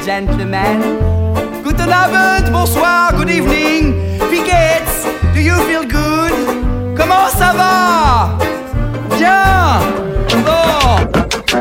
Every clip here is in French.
gentlemen. Guten Abend, bonsoir, good evening. Wie geht's? Do you feel good? Comment ça va? Bien. Bon.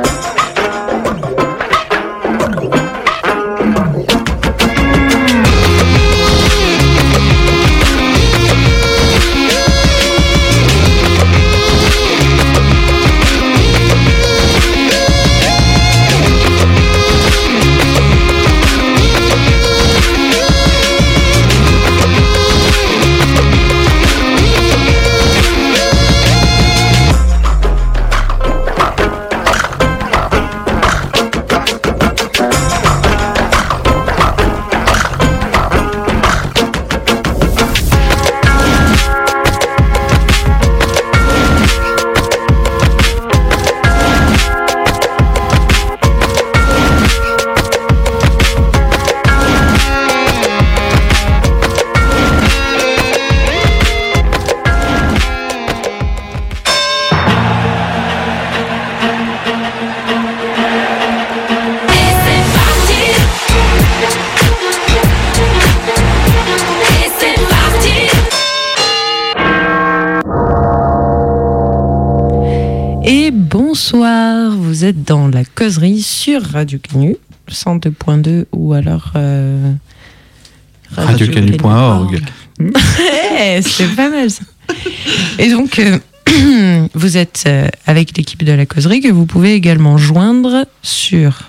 Bonsoir, vous êtes dans la causerie sur Radio Canu, 102.2 ou alors radiocanu.org. C'est pas mal ça. Et donc, vous êtes avec l'équipe de la causerie que vous pouvez également joindre sur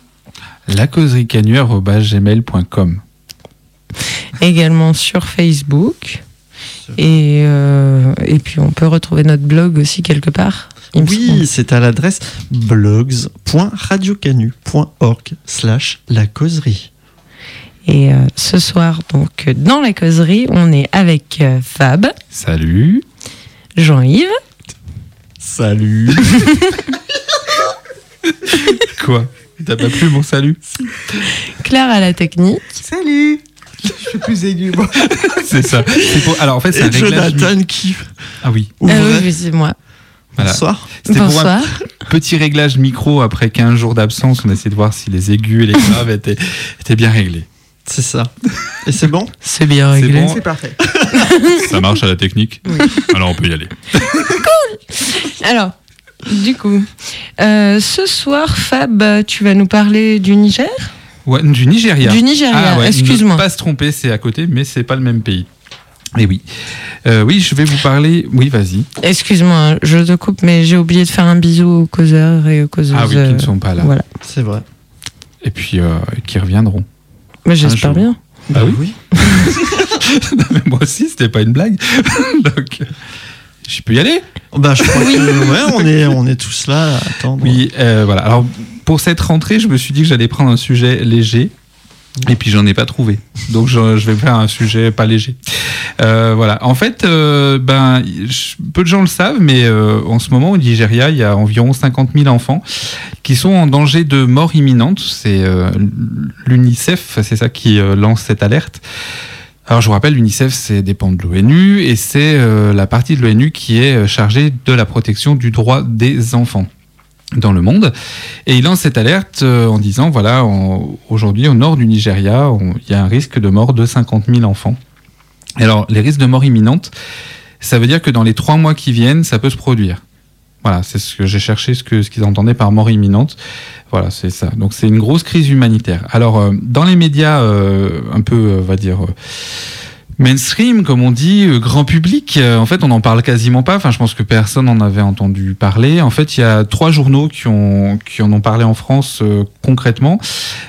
lacauserieCanu@gmail.com. Également sur Facebook. Et puis on peut retrouver notre blog aussi quelque part. Oui, c'est à l'adresse blogs.radiocanu.org/lacauserie. Et ce soir, donc, dans la causerie, on est avec Fab. Salut. Jean-Yves. Salut. Quoi? T'as pas plu mon salut? Claire à la technique. Salut. Je suis plus aigu, moi. C'est ça. Alors en fait, c'est un réglage. Jonathan qui. Ah oui. Oui, c'est moi. Voilà. Bonsoir. C'était Bonsoir. pour un petit réglage micro après 15 jours d'absence. On a essayé de voir si les aigus et les graves étaient bien réglés. C'est ça. Et c'est bon? C'est bien réglé. bon. C'est parfait. Ça marche à la technique? Oui. Alors on peut y aller. Cool. Alors, du coup, ce soir, Fab, tu vas nous parler du Niger? Ouais, du Nigeria. Du Nigeria, Ah ouais, excuse-moi. Ne pas se tromper, c'est à côté, mais c'est pas le même pays. Et oui. Oui, je vais vous parler. Oui, vas-y. Excuse-moi, je te coupe, mais j'ai oublié de faire un bisou aux causeurs et aux causeuses. Ah oui, qui ne sont pas là. Voilà. C'est vrai. Et puis, qui reviendront. Mais j'espère jour. bien. Ah oui. Non, mais moi aussi, c'était pas une blague. Donc, je peux y aller? Bah, je crois que on est tous là à attendre. Oui, voilà. Alors, pour cette rentrée, je me suis dit que j'allais prendre un sujet léger. Et puis j'en ai pas trouvé, donc je vais faire un sujet pas léger. Voilà. En fait, peu de gens le savent, mais en ce moment au Nigeria, il y a environ 50 000 enfants qui sont en danger de mort imminente. C'est l'UNICEF, c'est ça qui lance cette alerte. Alors je vous rappelle, l'UNICEF dépend de l'ONU et c'est la partie de l'ONU qui est chargée de la protection du droit des enfants dans le monde. Et il lance cette alerte en disant, voilà, aujourd'hui au nord du Nigeria, il y a un risque de mort de 50 000 enfants. Et alors, les risques de mort imminente, ça veut dire que dans les 3 mois qui viennent, ça peut se produire. Voilà, c'est ce que j'ai cherché, ce qu'ils entendaient par mort imminente. Voilà, c'est ça. Donc c'est une grosse crise humanitaire. Alors, dans les médias un peu, on va dire... mainstream, comme on dit, grand public, en fait, on n'en parle quasiment pas. Enfin, je pense que personne n'en avait entendu parler. En fait, il y a 3 journaux qui en ont parlé en France concrètement.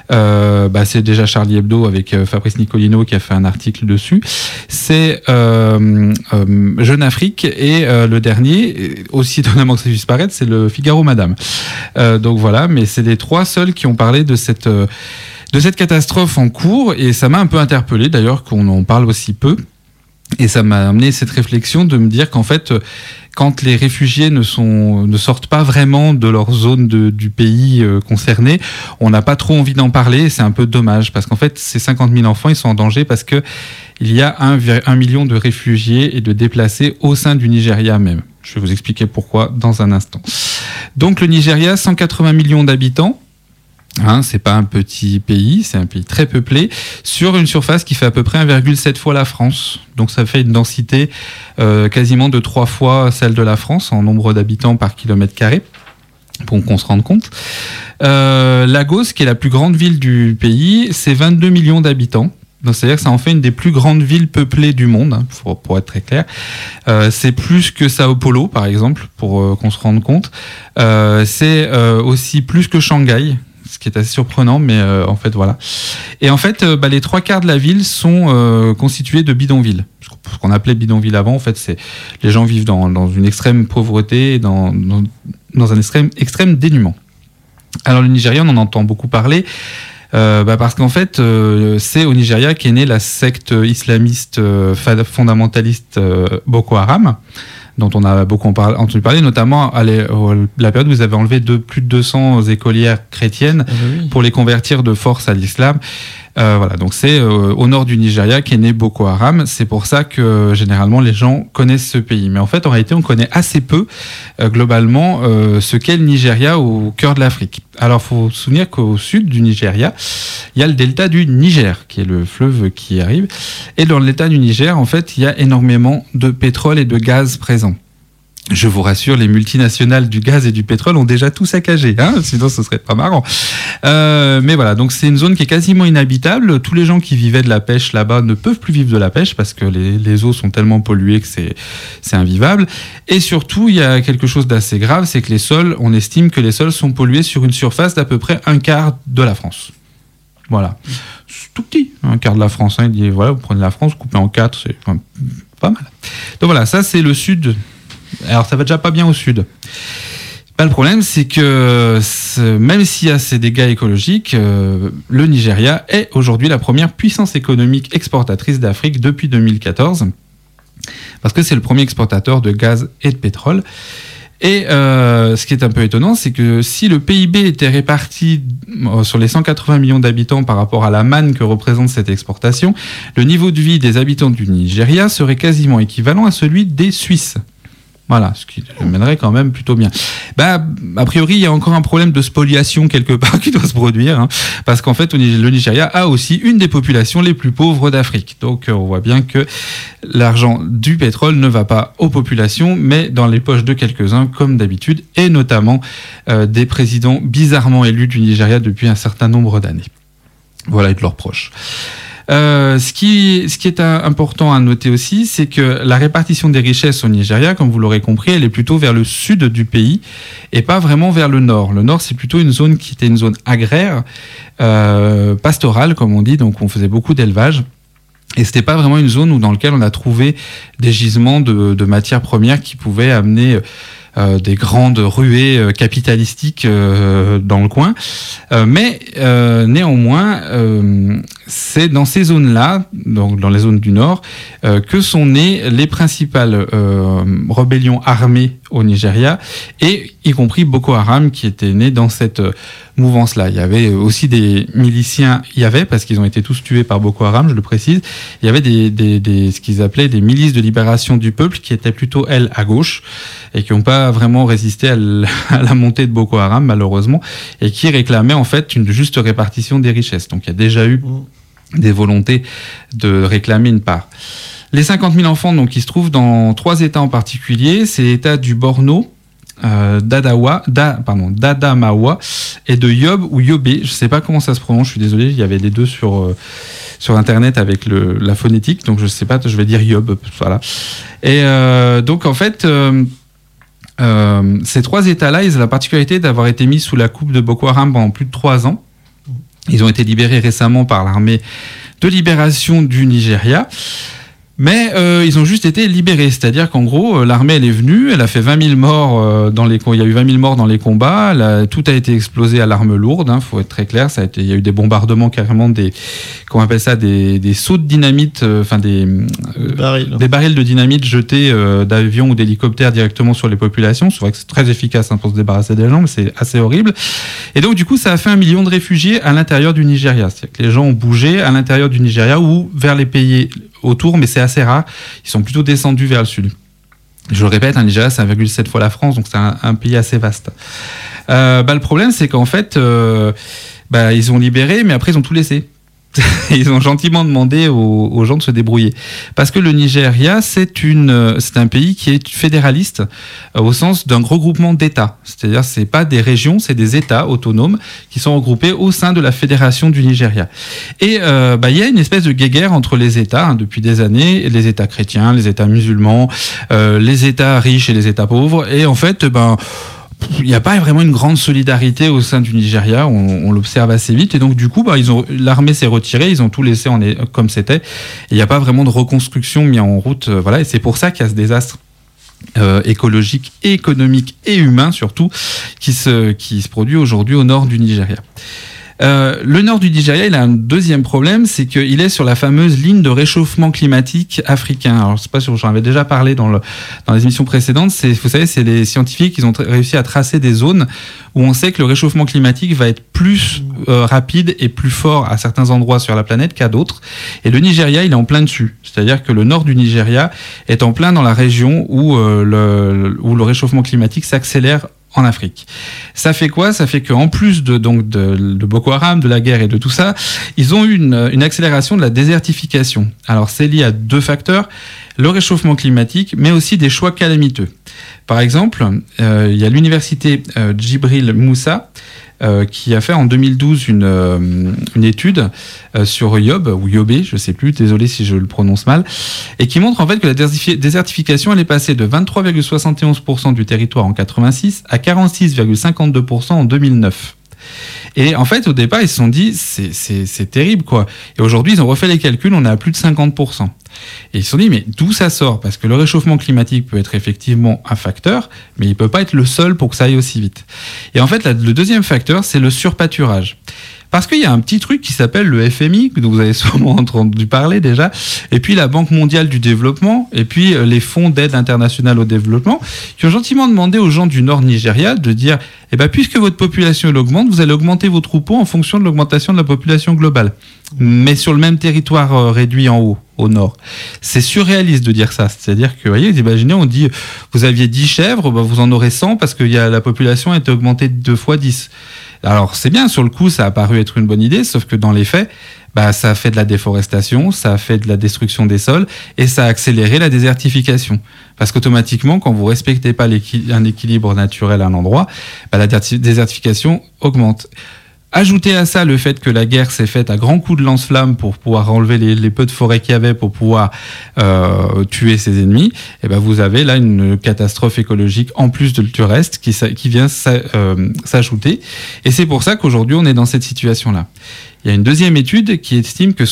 C'est déjà Charlie Hebdo avec Fabrice Nicolino qui a fait un article dessus. C'est Jeune Afrique et le dernier, aussi étonnamment que ça puisse paraître, c'est le Figaro Madame. Donc voilà, mais c'est les 3 seuls qui ont parlé de cette catastrophe en cours, et ça m'a un peu interpellé d'ailleurs qu'on en parle aussi peu, et ça m'a amené cette réflexion de me dire qu'en fait, quand les réfugiés ne sortent pas vraiment de leur zone du pays concerné, on n'a pas trop envie d'en parler, et c'est un peu dommage, parce qu'en fait, ces 50 000 enfants, ils sont en danger parce que il y a 1 million de réfugiés et de déplacés au sein du Nigeria même. Je vais vous expliquer pourquoi dans un instant. Donc le Nigeria, 180 millions d'habitants, C'est pas un petit pays, c'est un pays très peuplé, sur une surface qui fait à peu près 1,7 fois la France. Donc ça fait une densité quasiment de 3 fois celle de la France en nombre d'habitants par kilomètre carré, pour qu'on se rende compte. Lagos, qui est la plus grande ville du pays, c'est 22 millions d'habitants. Donc c'est-à-dire que ça en fait une des plus grandes villes peuplées du monde, pour être très clair. C'est plus que Sao Paulo, par exemple, pour qu'on se rende compte. C'est aussi plus que Shanghai, ce qui est assez surprenant, mais en fait, voilà. Et en fait, les 3/4 de la ville sont constitués de bidonvilles. Ce qu'on appelait bidonville avant, en fait, c'est les gens vivent dans une extrême pauvreté, dans un extrême dénuement. Alors, le Nigeria, on en entend beaucoup parler, parce qu'en fait, c'est au Nigeria qu'est née la secte islamiste fondamentaliste Boko Haram, dont on a beaucoup entendu parler, notamment à la période où vous avez enlevé plus de 200 écolières chrétiennes pour les convertir de force à l'islam. Voilà, donc c'est au nord du Nigeria qu'est né Boko Haram. C'est pour ça que généralement les gens connaissent ce pays. Mais en fait, en réalité, on connaît assez peu globalement ce qu'est le Nigeria au cœur de l'Afrique. Alors, il faut se souvenir qu'au sud du Nigeria, il y a le delta du Niger, qui est le fleuve qui arrive. Et dans le delta du Niger, en fait, il y a énormément de pétrole et de gaz présents. Je vous rassure, les multinationales du gaz et du pétrole ont déjà tout saccagé, sinon ce serait pas marrant. Mais voilà, donc c'est une zone qui est quasiment inhabitable. Tous les gens qui vivaient de la pêche là-bas ne peuvent plus vivre de la pêche parce que les eaux sont tellement polluées que c'est invivable. Et surtout, il y a quelque chose d'assez grave, c'est que on estime que les sols sont pollués sur une surface d'à peu près 1/4 de la France. Voilà, c'est tout petit, 1/4 de la France. Il dit, voilà, vous prenez la France, vous coupez en 4, c'est pas mal. Donc voilà, ça c'est le sud. Alors ça va déjà pas bien au sud. Le problème, c'est que même s'il y a ces dégâts écologiques, le Nigeria est aujourd'hui la première puissance économique exportatrice d'Afrique depuis 2014, parce que c'est le premier exportateur de gaz et de pétrole. Et ce qui est un peu étonnant, c'est que si le PIB était réparti sur les 180 millions d'habitants par rapport à la manne que représente cette exportation, le niveau de vie des habitants du Nigeria serait quasiment équivalent à celui des Suisses. Voilà, ce qui mènerait quand même plutôt bien. A priori, il y a encore un problème de spoliation quelque part qui doit se produire, parce qu'en fait, le Nigeria a aussi une des populations les plus pauvres d'Afrique. Donc, on voit bien que l'argent du pétrole ne va pas aux populations, mais dans les poches de quelques-uns, comme d'habitude, et notamment des présidents bizarrement élus du Nigeria depuis un certain nombre d'années. Voilà, et de leurs proches. Ce qui est important à noter aussi, c'est que la répartition des richesses au Nigeria, comme vous l'aurez compris, elle est plutôt vers le sud du pays et pas vraiment vers le nord. Le nord, c'est plutôt une zone qui était une zone agraire, pastorale, comme on dit, donc on faisait beaucoup d'élevage. Et c'était pas vraiment une zone dans laquelle on a trouvé des gisements de matières premières qui pouvaient amener des grandes ruées capitalistiques dans le coin. Mais néanmoins, c'est dans ces zones-là, donc dans les zones du Nord, que sont nées les principales rébellions armées au Nigeria, et y compris Boko Haram qui était né dans cette mouvance-là. Il y avait aussi des miliciens, parce qu'ils ont été tous tués par Boko Haram, je le précise, il y avait ce qu'ils appelaient des milices de libération du peuple qui étaient plutôt, elles, à gauche, et qui n'ont pas vraiment résisté à la montée de Boko Haram, malheureusement, et qui réclamaient en fait une juste répartition des richesses. Donc il y a déjà eu des volontés de réclamer une part. Les 50 000 enfants donc, qui se trouvent dans 3 États en particulier, c'est l'État du Borno, d'Adamawa et de Yobe ou Yobé. Je ne sais pas comment ça se prononce, je suis désolé, il y avait les deux sur Internet avec la phonétique, donc je ne sais pas, je vais dire Yobe. Voilà. Et donc en fait, ces 3 États-là, ils ont la particularité d'avoir été mis sous la coupe de Boko Haram pendant plus de 3 ans. Ils ont été libérés récemment par l'armée de libération du Nigeria. Mais ils ont juste été libérés, c'est-à-dire qu'en gros, l'armée elle est venue, elle a fait 20 000 morts il y a eu 20 000 morts dans les combats, tout a été explosé à l'arme lourde, faut être très clair, il y a eu des bombardements carrément des sauts de dynamite, des barils de dynamite jetés d'avions ou d'hélicoptères directement sur les populations. C'est vrai que c'est très efficace pour se débarrasser des gens, mais c'est assez horrible. Et donc du coup, ça a fait 1 million de réfugiés à l'intérieur du Nigeria, c'est-à-dire que les gens ont bougé à l'intérieur du Nigeria ou vers les pays autour, mais c'est assez rare. Ils sont plutôt descendus vers le sud. Je le répète, le Nigeria, c'est 1,7 fois la France, donc c'est un pays assez vaste. Le problème, c'est qu'en fait, ils ont libéré, mais après ils ont tout laissé. Ils ont gentiment demandé aux gens de se débrouiller. Parce que le Nigeria, c'est un pays qui est fédéraliste au sens d'un regroupement d'États. C'est-à-dire, c'est pas des régions, c'est des États autonomes qui sont regroupés au sein de la fédération du Nigeria. Et il y a une espèce de guéguerre entre les États depuis des années, les États chrétiens, les États musulmans, les États riches et les États pauvres. Et en fait, il n'y a pas vraiment une grande solidarité au sein du Nigeria, on l'observe assez vite, et donc du coup, l'armée s'est retirée, ils ont tout laissé comme c'était, et il n'y a pas vraiment de reconstruction mise en route, et c'est pour ça qu'il y a ce désastre écologique, économique et humain surtout, qui se produit aujourd'hui au nord du Nigeria. Le nord du Nigeria, il a un deuxième problème, c'est qu'il est sur la fameuse ligne de réchauffement climatique africain. Alors, je sais pas si j'en avais déjà parlé dans les émissions précédentes. Vous savez, c'est les scientifiques qui ont réussi à tracer des zones où on sait que le réchauffement climatique va être plus rapide et plus fort à certains endroits sur la planète qu'à d'autres. Et le Nigeria, il est en plein dessus. C'est-à-dire que le nord du Nigeria est en plein dans la région où le réchauffement climatique s'accélère en Afrique. Ça fait quoi ? Ça fait qu'en plus de Boko Haram, de la guerre et de tout ça, ils ont eu une accélération de la désertification. Alors c'est lié à deux facteurs, le réchauffement climatique, mais aussi des choix calamiteux. Par exemple, il y a l'université Djibril Moussa qui a fait en 2012 une étude sur Yob, ou Yobé, je ne sais plus, désolé si je le prononce mal, et qui montre en fait que la désertification elle est passée de 23,71% du territoire en 86 à 46,52% en 2009. Et en fait, au départ, ils se sont dit, c'est terrible, quoi. Et aujourd'hui, ils ont refait les calculs, on est à plus de 50%. Et ils se sont dit, mais d'où ça sort ? Parce que le réchauffement climatique peut être effectivement un facteur, mais il ne peut pas être le seul pour que ça aille aussi vite. Et en fait, le deuxième facteur, c'est le surpâturage. Parce qu'il y a un petit truc qui s'appelle le FMI, dont vous avez sûrement entendu parler déjà, et puis la Banque mondiale du développement, et puis les fonds d'aide internationale au développement, qui ont gentiment demandé aux gens du nord Nigeria de dire, puisque votre population augmente, vous allez augmenter vos troupeaux en fonction de l'augmentation de la population globale. Mais sur le même territoire réduit en haut, au nord. C'est surréaliste de dire ça. C'est-à-dire que, vous voyez, imaginez, on dit, vous aviez 10 chèvres, vous en aurez 100 parce que la population a été augmentée de 2 fois 10. Alors, c'est bien, sur le coup, ça a paru être une bonne idée, sauf que dans les faits, ça a fait de la déforestation, ça a fait de la destruction des sols, et ça a accéléré la désertification. Parce qu'automatiquement, quand vous respectez pas un équilibre naturel à un endroit, la désertification augmente. Ajoutez à ça le fait que la guerre s'est faite à grands coups de lance-flammes pour pouvoir enlever les peu de forêt qu'il y avait pour pouvoir tuer ses ennemis, vous avez là une catastrophe écologique en plus du reste qui vient s'ajouter. Et c'est pour ça qu'aujourd'hui on est dans cette situation-là. Il y a une deuxième étude qui estime que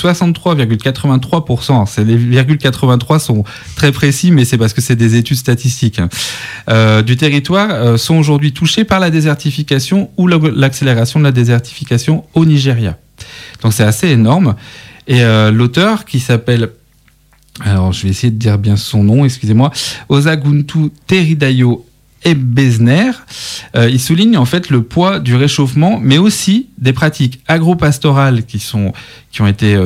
63,83%, les 0,83 sont très précis, mais c'est parce que c'est des études statistiques, du territoire sont aujourd'hui touchés par la désertification ou l'accélération de la désertification au Nigeria. Donc c'est assez énorme. Et l'auteur qui s'appelle, alors je vais essayer de dire bien son nom, excusez-moi, Osaguntu Teridayo Ebezner, il souligne en fait le poids du réchauffement, mais aussi des pratiques agro-pastorales qui ont été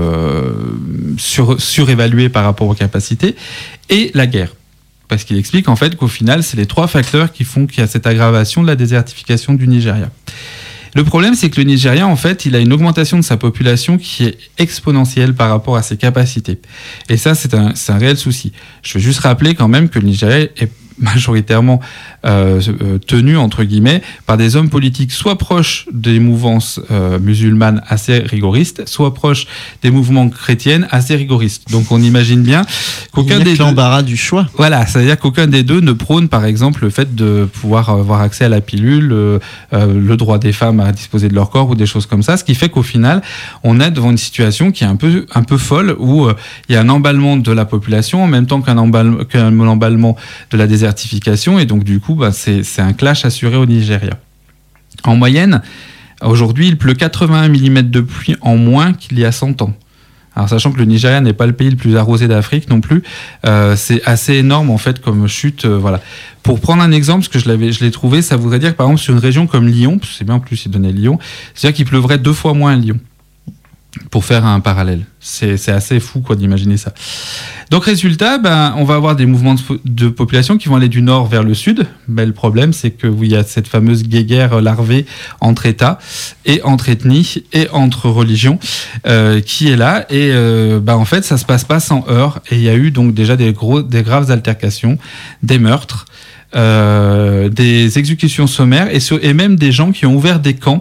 surévaluées par rapport aux capacités, et la guerre. Parce qu'il explique en fait qu'au final, c'est les 3 facteurs qui font qu'il y a cette aggravation de la désertification du Nigeria. Le problème, c'est que le Nigeria, en fait, il a une augmentation de sa population qui est exponentielle par rapport à ses capacités. Et ça, c'est un réel souci. Je veux juste rappeler quand même que le Nigeria est majoritairement tenu, entre guillemets, par des hommes politiques soit proches des mouvances musulmanes assez rigoristes, soit proches des mouvements chrétiennes assez rigoristes. Donc on imagine bien qu'aucun des deux... l'embarras du choix. Voilà, c'est-à-dire qu'aucun des deux ne prône, par exemple, le fait de pouvoir avoir accès à la pilule, le droit des femmes à disposer de leur corps ou des choses comme ça, ce qui fait qu'au final, on est devant une situation qui est un peu folle, où il y a un emballement de la population en même temps qu'un emballement de la désertification, et donc du coup c'est un clash assuré au Nigeria. En moyenne, aujourd'hui il pleut 81 mm de pluie en moins qu'il y a 100 ans. Alors sachant que le Nigeria n'est pas le pays le plus arrosé d'Afrique non plus, c'est assez énorme en fait comme chute. Voilà. Pour prendre un exemple, ce que je l'ai trouvé, ça voudrait dire que par exemple sur une région comme Lyon, c'est bien en plus il donnait Lyon, c'est-à-dire qu'il pleuvrait 2 fois moins à Lyon. pour faire un parallèle. C'est assez fou quoi d'imaginer ça. Donc résultat, on va avoir des mouvements de population qui vont aller du nord vers le sud. Mais le problème, c'est qu'il y a cette fameuse guéguerre larvée entre États et entre ethnies et entre religions qui est là. Et en fait, ça se passe pas sans heurts. Et il y a eu donc déjà des graves altercations, des meurtres. Des exécutions sommaires et même des gens qui ont ouvert des camps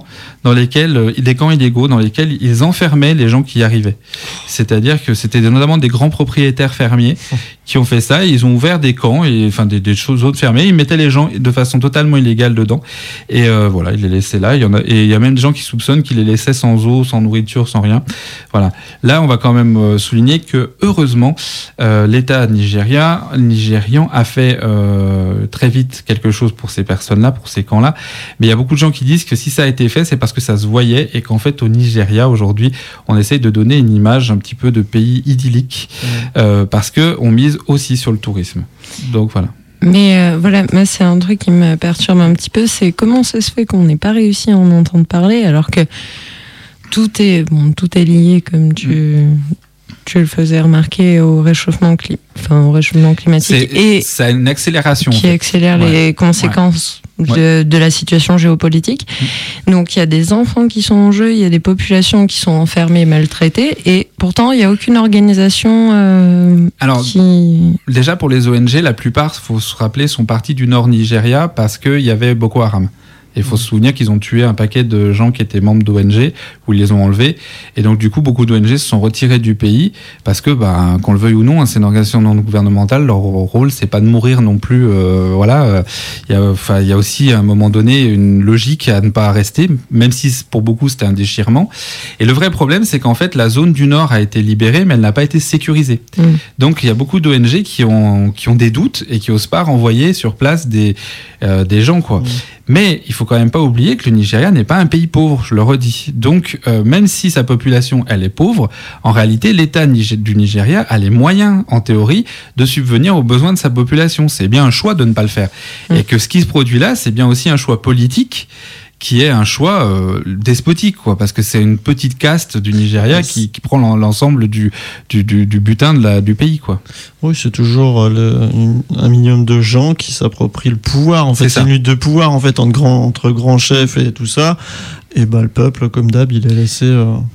des camps illégaux dans lesquels ils enfermaient les gens qui y arrivaient. C'est-à-dire que c'était notamment des grands propriétaires fermiers qui ont fait ça. Et ils ont ouvert des camps des choses autres fermées. Ils mettaient les gens de façon totalement illégale dedans. Et voilà, ils les laissaient là. Il y a même des gens qui soupçonnent qu'ils les laissaient sans eau, sans nourriture, sans rien. Voilà. Là, on va quand même souligner que heureusement, l'État nigérian a fait très vite quelque chose pour ces personnes-là, pour ces camps-là. Mais il y a beaucoup de gens qui disent que si ça a été fait, c'est parce que ça se voyait et qu'en fait, au Nigeria, aujourd'hui, on essaye de donner une image un petit peu de pays idyllique parce qu'on mise aussi sur le tourisme. Donc voilà. Mais voilà, moi c'est un truc qui me perturbe un petit peu, c'est comment ça se fait qu'on n'ait pas réussi à en entendre parler alors que tout est lié comme tu le faisais remarquer au réchauffement climatique et ça a une accélération qui accélère les conséquences de la situation géopolitique. Donc il y a des enfants qui sont en jeu, il y a des populations qui sont enfermées, maltraitées, et pourtant il n'y a aucune organisation déjà pour les ONG, la plupart, il faut se rappeler, sont partis du nord Nigeria parce qu'il y avait Boko Haram. Il faut se souvenir qu'ils ont tué un paquet de gens qui étaient membres d'ONG, où ils les ont enlevés. Et donc, du coup, beaucoup d'ONG se sont retirés du pays parce que, qu'on le veuille ou non, c'est une organisation non gouvernementale. Leur rôle, c'est pas de mourir non plus. Il y a aussi, à un moment donné, une logique à ne pas rester, même si pour beaucoup, c'était un déchirement. Et le vrai problème, c'est qu'en fait, la zone du Nord a été libérée, mais elle n'a pas été sécurisée. Donc, il y a beaucoup d'ONG qui ont des doutes et qui osent pas renvoyer sur place des gens, quoi. Mais il faut quand même pas oublier que le Nigeria n'est pas un pays pauvre, je le redis. Donc, même si sa population, elle est pauvre, en réalité, l'État du Nigeria a les moyens, en théorie, de subvenir aux besoins de sa population. C'est bien un choix de ne pas le faire. Et que ce qui se produit là, c'est bien aussi un choix politique qui est un choix despotique, quoi, parce que c'est une petite caste du Nigeria qui prend l'ensemble du butin du pays, quoi. Oui, c'est toujours un minimum de gens qui s'approprient le pouvoir. En fait, c'est une lutte de pouvoir en fait entre grands chefs et tout ça. Et le peuple, comme d'hab, il est laissé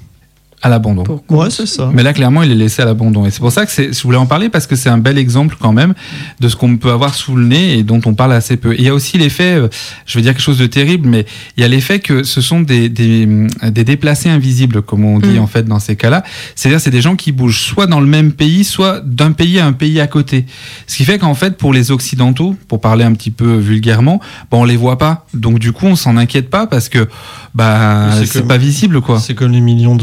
à l'abandon. Ouais, c'est ça. Mais là, clairement, il est laissé à l'abandon. Et c'est pour ça que je voulais en parler parce que c'est un bel exemple quand même de ce qu'on peut avoir sous le nez et dont on parle assez peu. Et il y a aussi l'effet, je vais dire quelque chose de terrible, mais il y a l'effet que ce sont des déplacés invisibles, comme on dit en fait dans ces cas-là. C'est-à-dire, c'est des gens qui bougent soit dans le même pays, soit d'un pays à un pays à côté. Ce qui fait qu'en fait, pour les Occidentaux, pour parler un petit peu vulgairement, on les voit pas. Donc du coup, on s'en inquiète pas parce que c'est pas visible, quoi. C'est comme les millions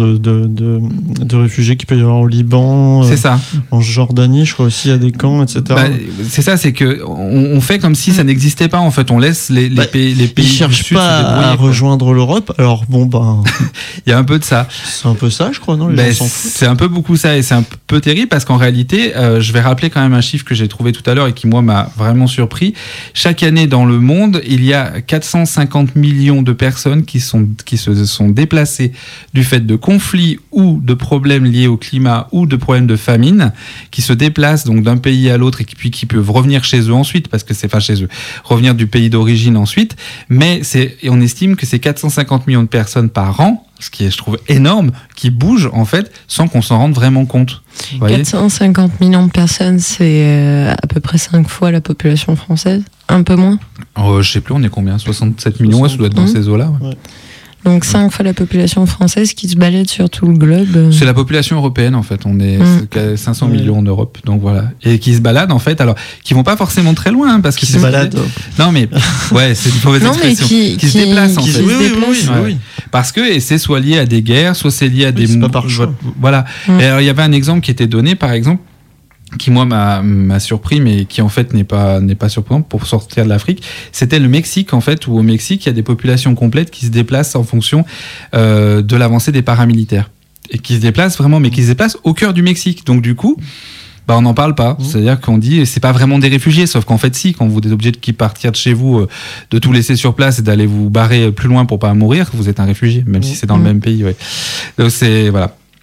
de réfugiés qu'il peut y avoir au Liban, c'est ça. En Jordanie, je crois aussi, il y a des camps, etc. C'est ça, c'est que on fait comme si ça n'existait pas. En fait, on laisse les pays ils cherchent du Sud pas se débrouiller, à rejoindre l'Europe. Alors il y a un peu de ça. C'est un peu ça, je crois, non, les gens s'en foutent. C'est un peu beaucoup ça, et c'est un peu terrible parce qu'en réalité, je vais rappeler quand même un chiffre que j'ai trouvé tout à l'heure et qui moi m'a vraiment surpris. Chaque année dans le monde, il y a 450 millions de personnes qui se sont déplacées du fait de conflits ou de problèmes liés au climat ou de problèmes de famine, qui se déplacent donc d'un pays à l'autre et puis qui peuvent revenir chez eux ensuite, parce que c'est pas chez eux, revenir du pays d'origine ensuite. Mais on estime que c'est 450 millions de personnes par an, ce qui est, je trouve, énorme, qui bougent en fait sans qu'on s'en rende vraiment compte. 450 millions de personnes, c'est à peu près 5 fois la population française, un peu moins. Je sais plus, on est combien, 67 millions, ouais, ça doit être dans ces eaux-là. Ouais. Donc 5 fois la population française qui se balade sur tout le globe. C'est la population européenne en fait, on est 500 millions en Europe, donc voilà. Et qui se baladent en fait, alors qui vont pas forcément très loin hein, parce qui se baladent. Non mais ouais, c'est une mauvaise expression. Qui se déplacent en fait. Oui. Parce que c'est soit lié à des guerres, soit c'est lié à des c'est pas par choix. Voilà. Et alors il y avait un exemple qui était donné par exemple qui moi m'a surpris mais qui en fait n'est pas surprenant pour sortir de l'Afrique, c'était le Mexique en fait, où au Mexique il y a des populations complètes qui se déplacent en fonction de l'avancée des paramilitaires et qui se déplacent vraiment, mais qui se déplacent au cœur du Mexique. Donc du coup on n'en parle pas, c'est-à-dire qu'on dit c'est pas vraiment des réfugiés, sauf qu'en fait si, quand vous êtes obligé de partir de chez vous, de tout laisser sur place et d'aller vous barrer plus loin pour pas mourir, vous êtes un réfugié, même si c'est dans le même pays. Ouais. Donc c'est voilà.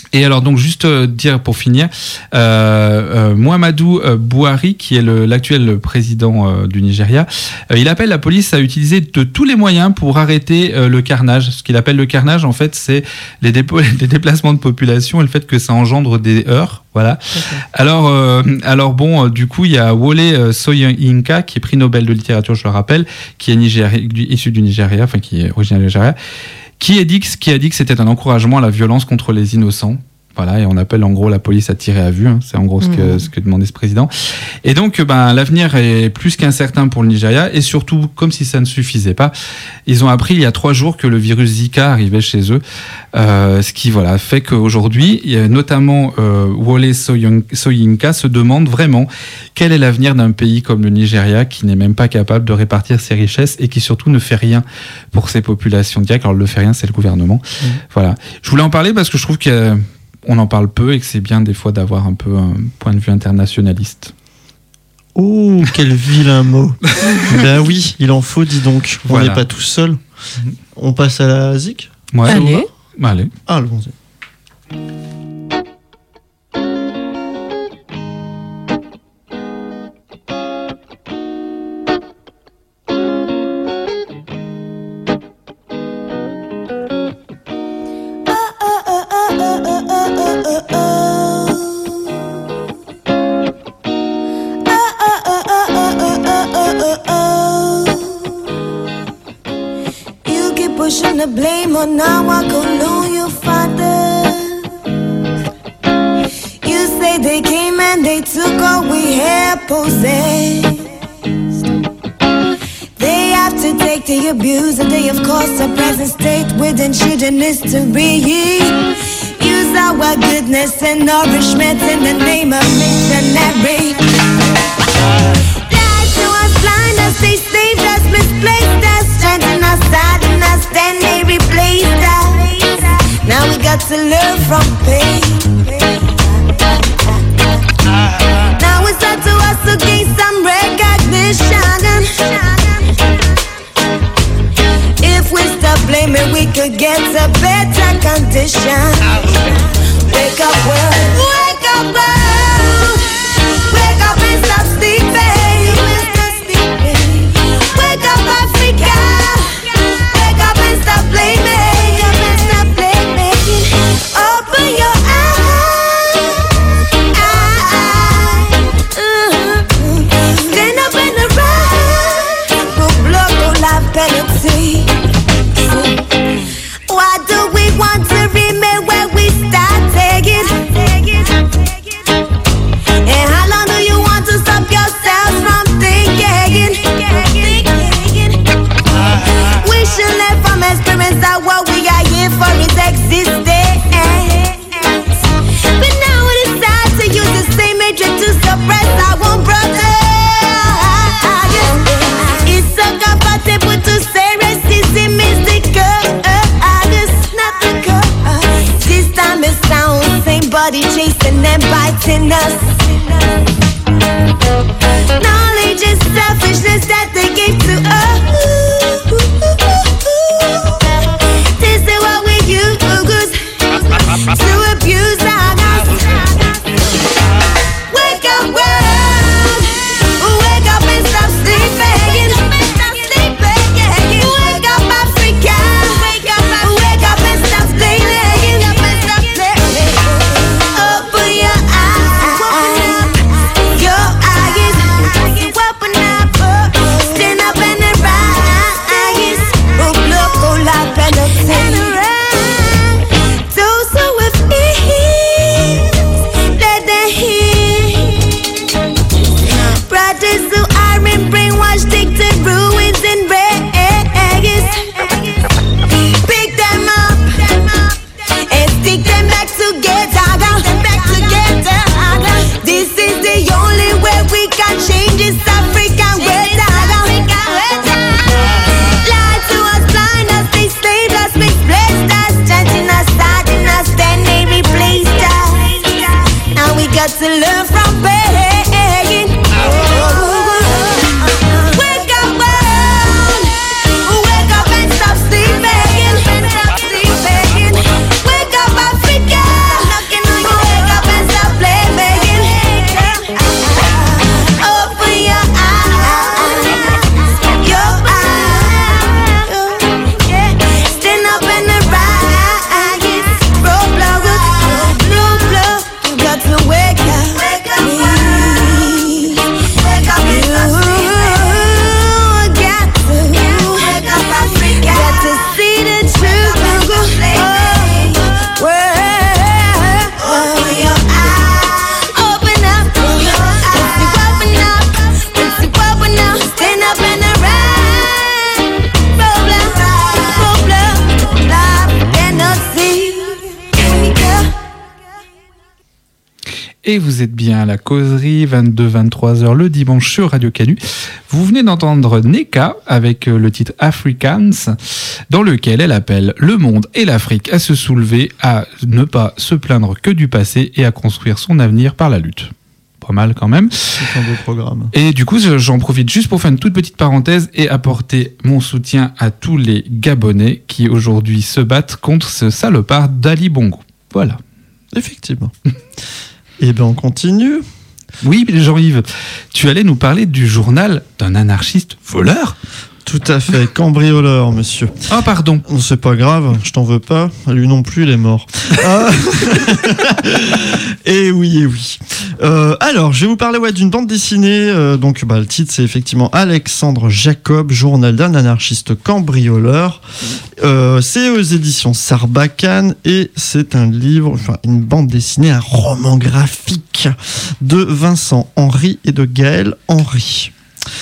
Et alors donc juste dire pour finir, Muhammadu Buhari, qui est l'actuel président du Nigeria, il appelle la police à utiliser de tous les moyens pour arrêter le carnage. Ce qu'il appelle le carnage, en fait, c'est les déplacements de population et le fait que ça engendre des heurts. Voilà. Okay. Alors bon, du coup, il y a Wole Soyinka, qui est prix Nobel de littérature, je le rappelle, qui est issu du Nigeria, enfin qui est originaire du Nigeria, qui a dit que c'était un encouragement à la violence contre les innocents. Voilà, et on appelle en gros la police à tirer à vue, hein. C'est en gros ce que demandait ce président. Et donc, l'avenir est plus qu'incertain pour le Nigeria, et surtout, comme si ça ne suffisait pas, ils ont appris il y a 3 jours que le virus Zika arrivait chez eux, ce qui fait qu'aujourd'hui, notamment Wole Soyinka se demande vraiment quel est l'avenir d'un pays comme le Nigeria, qui n'est même pas capable de répartir ses richesses et qui surtout ne fait rien pour ses populations. Alors le fait rien, c'est le gouvernement. Voilà. Je voulais en parler parce que je trouve qu'on en parle peu et que c'est bien des fois d'avoir un peu un point de vue internationaliste. Oh, quel vilain mot. Ben oui, il en faut, dis donc. Voilà. On n'est pas tous seuls. On passe à la ZIC ? Ouais. Allez. Allez. Allons-y. Pushing the blame on our colonial fathers. You say they came and they took all we had possessed. They have to take the abuse and they of course the present state with ancient history. Use our goodness and nourishment in the name of missionary. Lies to us, blind us, they saved us, misplaced us, strengthened us, saddened us, then they replaced us. Now we got to learn from pain. Now it's up to us to gain some recognition. If we stop blaming, we could get a better condition. Wake up world, wake up world, wake up and stop sleeping. Wake up Africa, wake up and stop blaming. Open your eyes. Stand up in the rise. We'll block life penalty. Why do we want to remain where we started? et vous êtes bien à la causerie, 22-23h le dimanche sur Radio Canu. Vous venez d'entendre Neka avec le titre Africans, dans lequel elle appelle le monde et l'Afrique à se soulever, à ne pas se plaindre que du passé et à construire son avenir par la lutte. Pas mal quand même. C'est un beau programme. Et du coup, j'en profite juste pour faire une toute petite parenthèse et apporter mon soutien à tous les Gabonais qui aujourd'hui se battent contre ce salopard d'Ali Bongo. Voilà. Effectivement. Et bien on continue. Oui, Jean-Yves, tu allais nous parler du journal d'un anarchiste voleur ? Tout à fait, cambrioleur, monsieur. Ah, pardon. C'est pas grave, je t'en veux pas. Lui non plus, il est mort. Et oui. Alors, je vais vous parler d'une bande dessinée. Donc, le titre, c'est effectivement Alexandre Jacob, journal d'un anarchiste cambrioleur. C'est aux éditions Sarbacane et c'est un livre, une bande dessinée, un roman graphique de Vincent Henry et de Gaël Henry.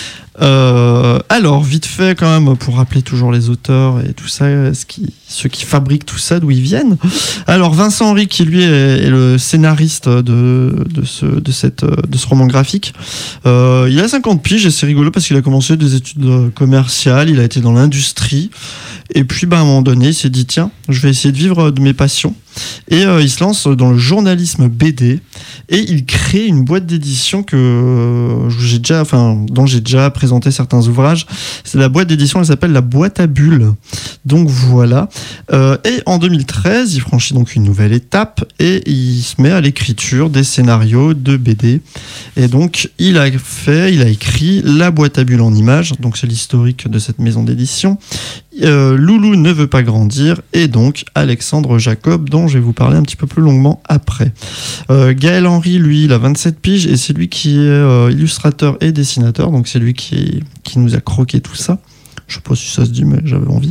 Alors, vite fait quand même, pour rappeler toujours les auteurs et tout ça, ceux qui fabriquent tout ça, d'où ils viennent. Alors, Vincent Henry, qui lui est le scénariste de ce roman graphique, il a 50 piges et c'est rigolo parce qu'il a commencé des études commerciales, il a été dans l'industrie. Et puis, à un moment donné, il s'est dit, tiens, je vais essayer de vivre de mes passions. Et il se lance dans le journalisme BD et il crée une boîte d'édition dont j'ai déjà présenté certains ouvrages. C'est la boîte d'édition, elle s'appelle la boîte à bulles. Donc voilà. Et en 2013, il franchit donc une nouvelle étape et il se met à l'écriture des scénarios de BD. Et donc il a écrit la boîte à bulles en images. Donc c'est l'historique de cette maison d'édition. Loulou ne veut pas grandir et donc Alexandre Jacob, dont je vais vous parler un petit peu plus longuement après. Gaël Henry, lui, il a 27 piges et c'est lui qui est illustrateur et dessinateur, donc c'est lui qui nous a croqué tout ça. Je sais pas si ça se dit, mais j'avais envie.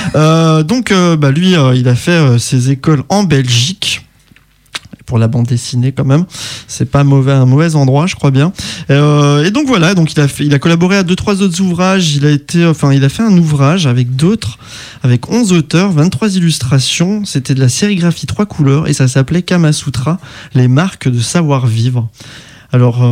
Lui, il a fait ses écoles en Belgique. Pour la bande dessinée quand même, c'est pas un mauvais endroit, je crois bien. Et donc voilà, donc il a collaboré à 2-3 autres ouvrages. Il a fait un ouvrage avec 11 auteurs, 23 illustrations. C'était de la sérigraphie 3 couleurs et ça s'appelait Kamasutra, les marques de savoir-vivre. Alors,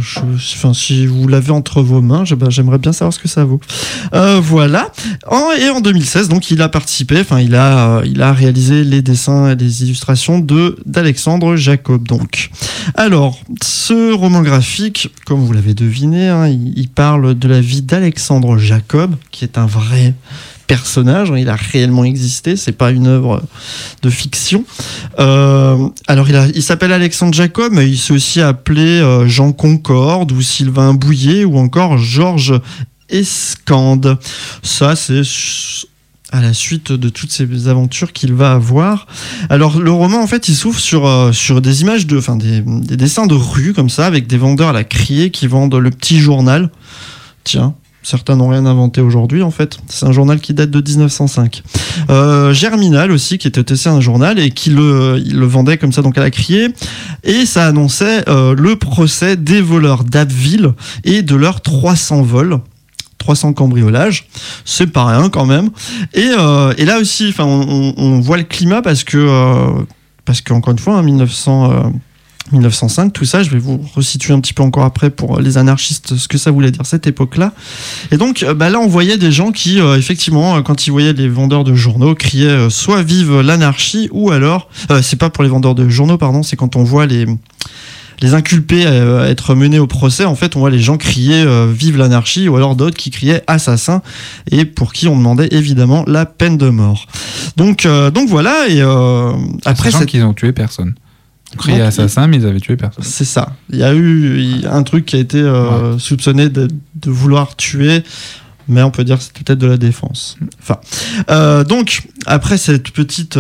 si vous l'avez entre vos mains, j'aimerais bien savoir ce que ça vaut. Voilà. Et en 2016, donc, il a participé, il a réalisé les dessins et les illustrations d'Alexandre Jacob. Donc, alors, ce roman graphique, comme vous l'avez deviné, il parle de la vie d'Alexandre Jacob, qui est un vrai personnage, il a réellement existé, c'est pas une œuvre de fiction. Alors il s'appelle Alexandre Jacob, mais il s'est aussi appelé Jean Concorde ou Sylvain Bouillet ou encore Georges Escande. Ça, c'est à la suite de toutes ces aventures qu'il va avoir. Alors le roman, en fait, il s'ouvre sur des images des dessins de rue comme ça, avec des vendeurs à la criée qui vendent le petit journal. Tiens. Certains n'ont rien inventé aujourd'hui, en fait. C'est un journal qui date de 1905. Germinal aussi, qui était aussi un journal et il le vendait comme ça, donc à la criée. Et ça annonçait le procès des voleurs d'Abbeville et de leurs 300 vols. 300 cambriolages, c'est pas rien quand même. Et là aussi, on voit le climat parce que encore une fois, 1905, tout ça, je vais vous resituer un petit peu encore après pour les anarchistes, ce que ça voulait dire cette époque-là. Et donc, là, on voyait des gens qui, effectivement, quand ils voyaient les vendeurs de journaux, criaient soit vive l'anarchie, ou alors, c'est pas pour les vendeurs de journaux, pardon, c'est quand on voit les inculpés être menés au procès, en fait, on voit les gens crier vive l'anarchie, ou alors d'autres qui criaient assassin, et pour qui on demandait évidemment la peine de mort. Donc voilà, et après sachant qu'ils n'ont tué personne. Crié assassin, mais ils avaient tué personne. C'est ça. Il y a eu un truc qui a été soupçonné de vouloir tuer, mais on peut dire que c'était peut-être de la défense. Donc, après cette petite,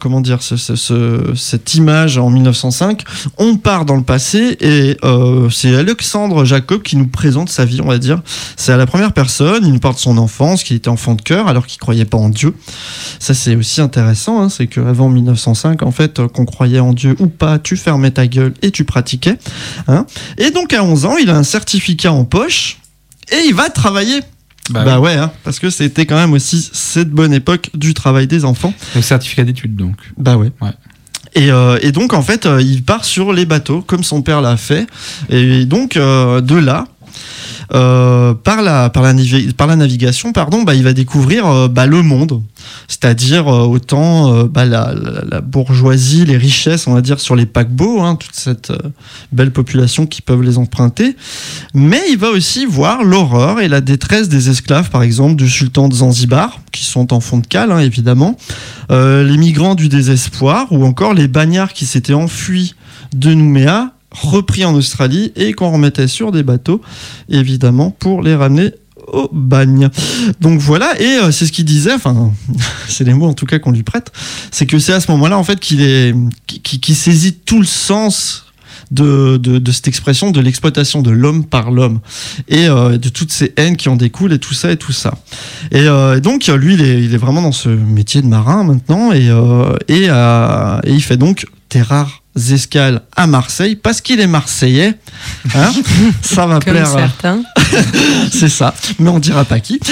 cette image en 1905, on part dans le passé et c'est Alexandre Jacob qui nous présente sa vie, on va dire. C'est à la première personne, il nous parle de son enfance, qu'il était enfant de cœur alors qu'il croyait pas en Dieu. Ça, c'est aussi intéressant, c'est qu'avant 1905, en fait, qu'on croyait en Dieu ou pas, tu fermais ta gueule et tu pratiquais. Et donc, à 11 ans, il a un certificat en poche et il va travailler. Parce que c'était quand même aussi cette bonne époque du travail des enfants. Le certificat d'études, donc. Ouais. Et donc en fait il part sur les bateaux comme son père l'a fait, et donc de là par la navigation, il va découvrir le monde, c'est-à-dire autant la bourgeoisie, les richesses, on va dire, sur les paquebots, toute cette belle population qui peuvent les emprunter, mais il va aussi voir l'horreur et la détresse des esclaves, par exemple du sultan de Zanzibar, qui sont en fond de cale, évidemment, les migrants du désespoir, ou encore les bagnards qui s'étaient enfuis de Nouméa, repris en Australie, et qu'on remettait sur des bateaux, évidemment, pour les ramener au bagne. Donc voilà, et c'est ce qu'il disait, c'est les mots en tout cas qu'on lui prête, c'est que c'est à ce moment-là en fait qu'il saisit tout le sens de cette expression de l'exploitation de l'homme par l'homme, et de toutes ces haines qui en découlent, et tout ça. Et donc lui il est vraiment dans ce métier de marin maintenant, et il fait donc des rares escales à Marseille parce qu'il est marseillais, ça va comme plaire certains. c'est ça, mais on dira pas qui.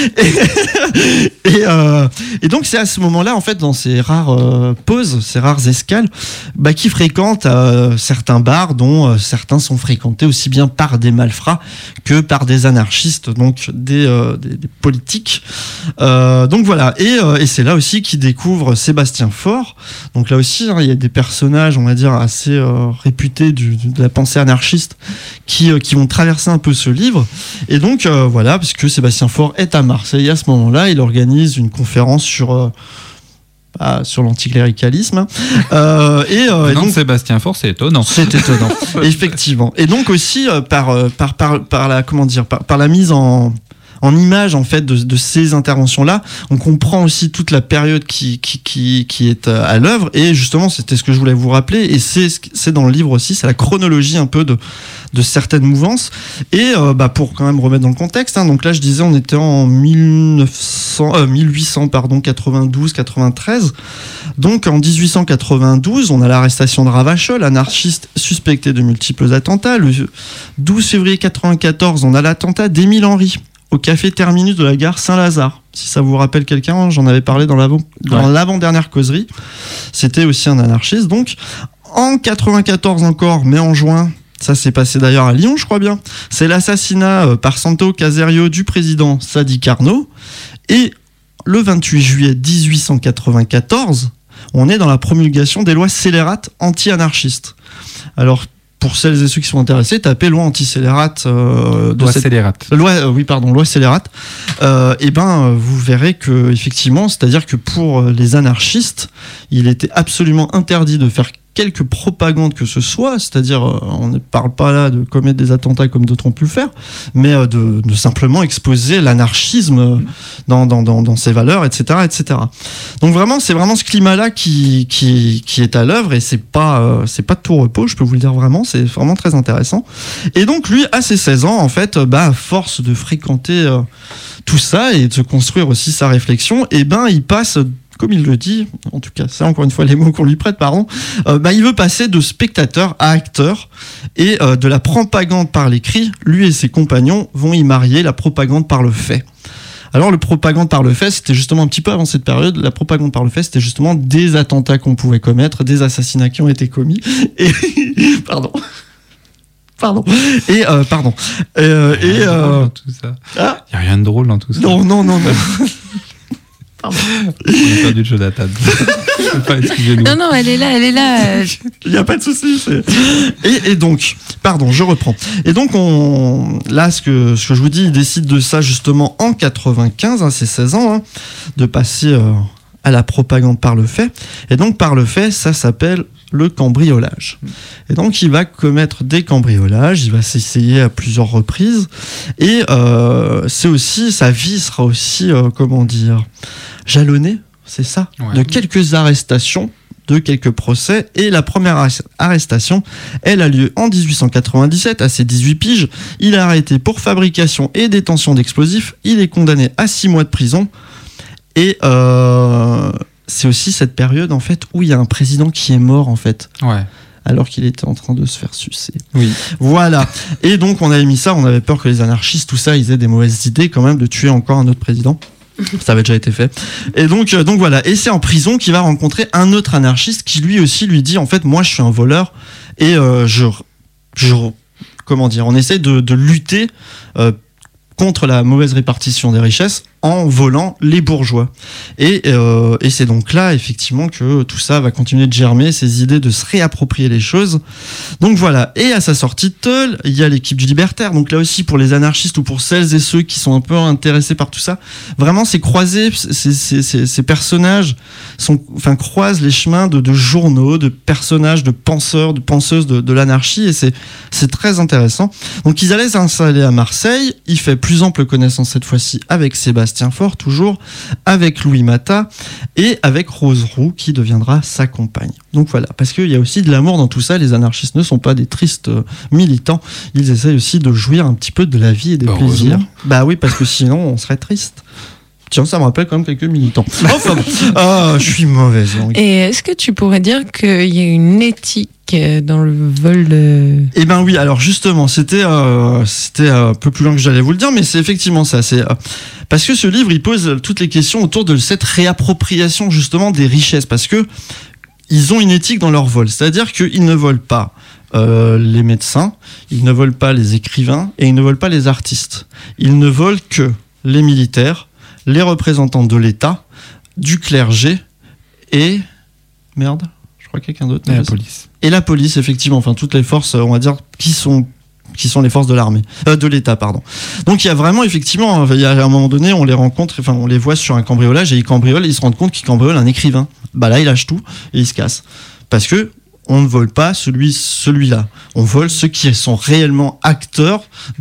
Et donc c'est à ce moment-là en fait, dans ces rares pauses, ces rares escales, qu'il fréquente certains bars dont certains sont fréquentés aussi bien par des malfrats que par des anarchistes, donc des politiques. Donc voilà, et c'est là aussi qu'il découvre Sébastien Faure. Donc là aussi il y a des personnages, on va dire, assez réputés de la pensée anarchiste qui vont traverser un peu ce livre. Et donc voilà, parce que Sébastien Faure est à Marseille à ce moment-là, il organise une conférence sur l'anticléricalisme. Et donc Sébastien Faure, c'est étonnant. C'est étonnant, effectivement. Et donc aussi par la mise en image en fait de ces interventions-là, on comprend aussi toute la période qui est à l'œuvre. Et justement, c'était ce que je voulais vous rappeler, et c'est dans le livre aussi, c'est la chronologie un peu de certaines mouvances. Et pour quand même remettre dans le contexte, donc là je disais on était en 1892-93. Donc en 1892, on a l'arrestation de Ravachol, anarchiste suspecté de multiples attentats. Le 12 février 94, on a l'attentat d'Émile Henry au café Terminus de la gare Saint-Lazare. Si ça vous rappelle quelqu'un, j'en avais parlé dans l'avant-dernière causerie. C'était aussi un anarchiste. Donc, en 94 encore, mais en juin, ça s'est passé d'ailleurs à Lyon, je crois bien, c'est l'assassinat par Santo Caserio du président Sadi Carnot. Et le 28 juillet 1894, on est dans la promulgation des lois scélérates anti-anarchistes. Alors, pour celles et ceux qui sont intéressés, tapez loi anti-scélérate. Loi scélérate. Loi scélérate. Vous verrez que, effectivement, c'est-à-dire que pour les anarchistes, il était absolument interdit de faire quelque propagande que ce soit, c'est-à-dire on ne parle pas là de commettre des attentats comme d'autres ont pu le faire, mais de simplement exposer l'anarchisme dans ses valeurs, etc., etc. Donc vraiment, c'est vraiment ce climat-là qui est à l'œuvre, et c'est pas de tout repos, je peux vous le dire vraiment, c'est vraiment très intéressant. Et donc lui, à ses 16 ans, en fait, à force de fréquenter tout ça et de se construire aussi sa réflexion, il passe, comme il le dit, en tout cas, c'est encore une fois les mots qu'on lui prête, il veut passer de spectateur à acteur, et de la propagande par l'écrit, lui et ses compagnons vont y marier la propagande par le fait. Alors, le propagande par le fait, c'était justement un petit peu avant cette période, la propagande par le fait, c'était justement des attentats qu'on pouvait commettre, des assassinats qui ont été commis, et... Pardon. Et tout ça. Il n'y a rien de drôle dans tout ça. Non. On a perdu le Jonathan. Excusez-nous. Non, elle est là. Il n'y a pas de souci. Et donc, pardon, je reprends. Et donc, là, ce que je vous dis, il décide de ça justement en 95, à ses 16 ans, de passer à la propagande par le fait. Et donc, par le fait, ça s'appelle le cambriolage. Et donc, il va commettre des cambriolages, il va s'essayer à plusieurs reprises, et c'est aussi, sa vie sera aussi, jalonnée, c'est ça, de quelques arrestations, de quelques procès, et la première arrestation, elle a lieu en 1897, à ses 18 piges. Il est arrêté pour fabrication et détention d'explosifs, il est condamné à 6 mois de prison, et c'est aussi cette période en fait où il y a un président qui est mort en fait. Ouais. Alors qu'il était en train de se faire sucer. Oui. Voilà. Et donc on avait mis ça, on avait peur que les anarchistes, tout ça, ils aient des mauvaises idées quand même de tuer encore un autre président. Ça avait déjà été fait. Et donc voilà. Et c'est en prison qu'il va rencontrer un autre anarchiste qui lui aussi lui dit en fait moi je suis un voleur et comment dire, on essaie de lutter contre la mauvaise répartition des richesses en volant les bourgeois. Et c'est donc là, effectivement, que tout ça va continuer de germer, ces idées de se réapproprier les choses. Donc voilà. Et à sa sortie de Tull, il y a l'équipe du Libertaire. Donc là aussi, pour les anarchistes ou pour celles et ceux qui sont un peu intéressés par tout ça, vraiment, c'est croisé, ces personnages croisent les chemins de journaux, de personnages, de penseurs, de penseuses de l'anarchie, et c'est très intéressant. Donc ils allaient s'installer à Marseille. Il fait plus ample connaissance cette fois-ci avec Sébastien Faure, toujours, avec Louis Mata et avec Rose Roux qui deviendra sa compagne. Donc voilà, parce qu'il y a aussi de l'amour dans tout ça, les anarchistes ne sont pas des tristes militants, ils essayent aussi de jouir un petit peu de la vie et des plaisirs. Bah oui, parce que sinon on serait triste. Tiens, ça me rappelle quand même quelques militants. Enfin bon, je suis mauvaise. Et est-ce que tu pourrais dire qu'il y a une éthique dans le vol de... Eh ben oui, alors justement, c'était un peu plus loin que j'allais vous le dire, mais c'est effectivement ça. C'est parce que ce livre, il pose toutes les questions autour de cette réappropriation justement des richesses, parce que ils ont une éthique dans leur vol, c'est-à-dire qu'ils ne volent pas les médecins, ils ne volent pas les écrivains et ils ne volent pas les artistes. Ils ne volent que les militaires, les représentants de l'État, du clergé et... Merde, je crois quelqu'un d'autre. Et la police. Et la police, effectivement. Enfin, toutes les forces, on va dire, qui sont les forces de l'armée. De l'État, pardon. Donc, il y a vraiment, effectivement, il y a, à un moment donné, on les rencontre, enfin, on les voit sur un cambriolage et ils cambriolent et ils se rendent compte qu'ils cambriolent un écrivain. Bah là, il lâche tout et il se casse. Parce que on ne vole pas celui-là. On vole ceux qui sont réellement acteurs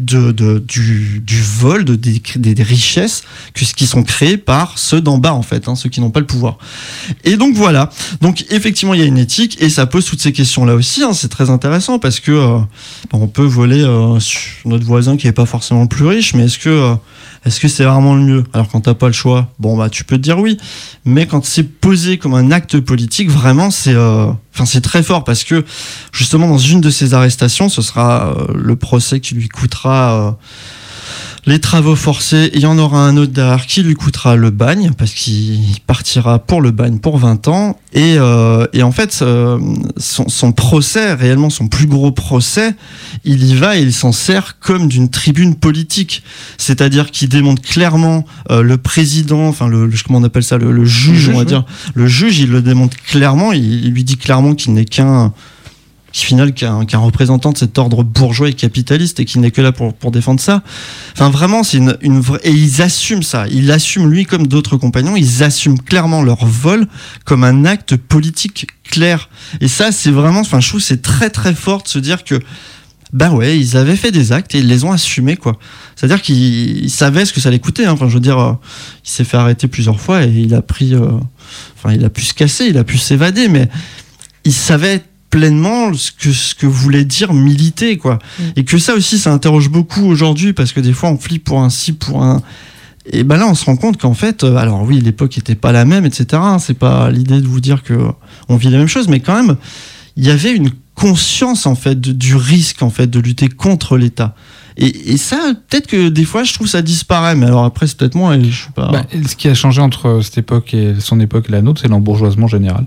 du vol des richesses qui sont créées par ceux d'en bas, en fait, ceux qui n'ont pas le pouvoir. Et donc voilà. Donc effectivement, il y a une éthique et ça pose toutes ces questions-là aussi. C'est très intéressant parce que on peut voler notre voisin qui n'est pas forcément le plus riche, mais est-ce que c'est vraiment le mieux? Alors quand t'as pas le choix, bon bah tu peux te dire oui, mais quand c'est posé comme un acte politique, vraiment c'est très fort parce que justement dans une de ces arrestations, ce sera le procès qui lui coûtera les travaux forcés. Il y en aura un autre derrière qui lui coûtera le bagne parce qu'il partira pour le bagne pour 20 ans et en fait son procès, réellement son plus gros procès, il y va et il s'en sert comme d'une tribune politique, c'est-à-dire qu'il démontre clairement le président, enfin comment on appelle ça, le juge, on va dire, le juge, il le démontre clairement, il lui dit clairement qu'il n'est qu'un représentant de cet ordre bourgeois et capitaliste et qui n'est que là pour défendre ça. Enfin, vraiment, c'est une vraie... Et ils assument ça. Ils l'assument, lui, comme d'autres compagnons. Ils assument clairement leur vol comme un acte politique clair. Et ça, c'est vraiment... Enfin, je trouve que c'est très, très fort de se dire que bah ouais, ils avaient fait des actes et ils les ont assumés, quoi. C'est-à-dire qu'ils savaient ce que ça allait coûter. Enfin, je veux dire, il s'est fait arrêter plusieurs fois et il a pris... il a pu se casser, il a pu s'évader, mais il savait pleinement ce que voulait dire militer, quoi. Et que ça aussi, ça interroge beaucoup aujourd'hui parce que des fois on flippe pour un ci, pour un... Et ben là on se rend compte qu'en fait, alors oui, l'époque était pas la même, etc. C'est pas l'idée de vous dire que on vit la même chose, mais quand même il y avait une conscience en fait du risque en fait de lutter contre l'État. Et ça, peut-être que des fois, je trouve ça disparaît. Mais alors après, c'est peut-être moi. Et je sais pas. Ce qui a changé entre cette époque et son époque et la nôtre, c'est l'embourgeoisement général.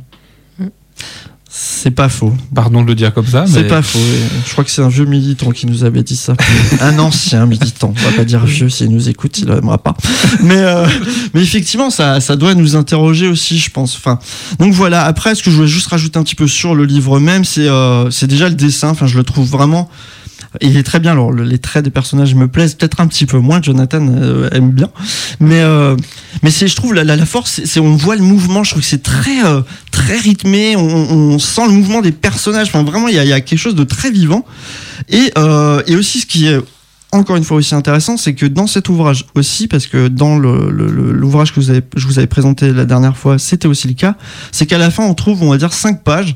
C'est pas faux. Pardon de le dire comme ça. C'est pas faux. Je crois que c'est un vieux militant qui nous avait dit ça. Un ancien militant. On va pas dire vieux, s'il nous écoute, il n'aimera pas. Mais effectivement, ça doit nous interroger aussi, je pense. Enfin, donc voilà. Après, ce que je voulais juste rajouter un petit peu sur le livre même, c'est déjà le dessin. Enfin, je le trouve vraiment... Il est très bien. Alors, les traits des personnages me plaisent peut-être un petit peu moins. Jonathan aime bien, mais c'est, je trouve, la force, c'est on voit le mouvement. Je trouve que c'est très très rythmé. On sent le mouvement des personnages. Enfin, vraiment, il y a quelque chose de très vivant. Et aussi, ce qui est encore une fois aussi intéressant, c'est que dans cet ouvrage aussi, parce que dans l'ouvrage que je vous avais présenté la dernière fois, c'était aussi le cas, c'est qu'à la fin, on trouve, on va dire, 5 pages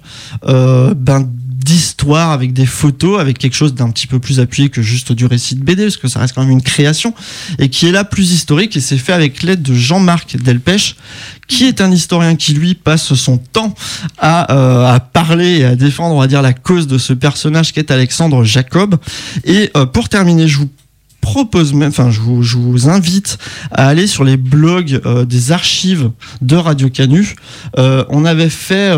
d'histoire avec des photos, avec quelque chose d'un petit peu plus appuyé que juste du récit de BD, parce que ça reste quand même une création, et qui est là plus historique, et c'est fait avec l'aide de Jean-Marc Delpech, qui est un historien qui, lui, passe son temps à parler et à défendre, on va dire, la cause de ce personnage qu'est Alexandre Jacob. Et pour terminer, je vous propose même, enfin, je vous invite à aller sur les blogs des archives de Radio Canu. On avait fait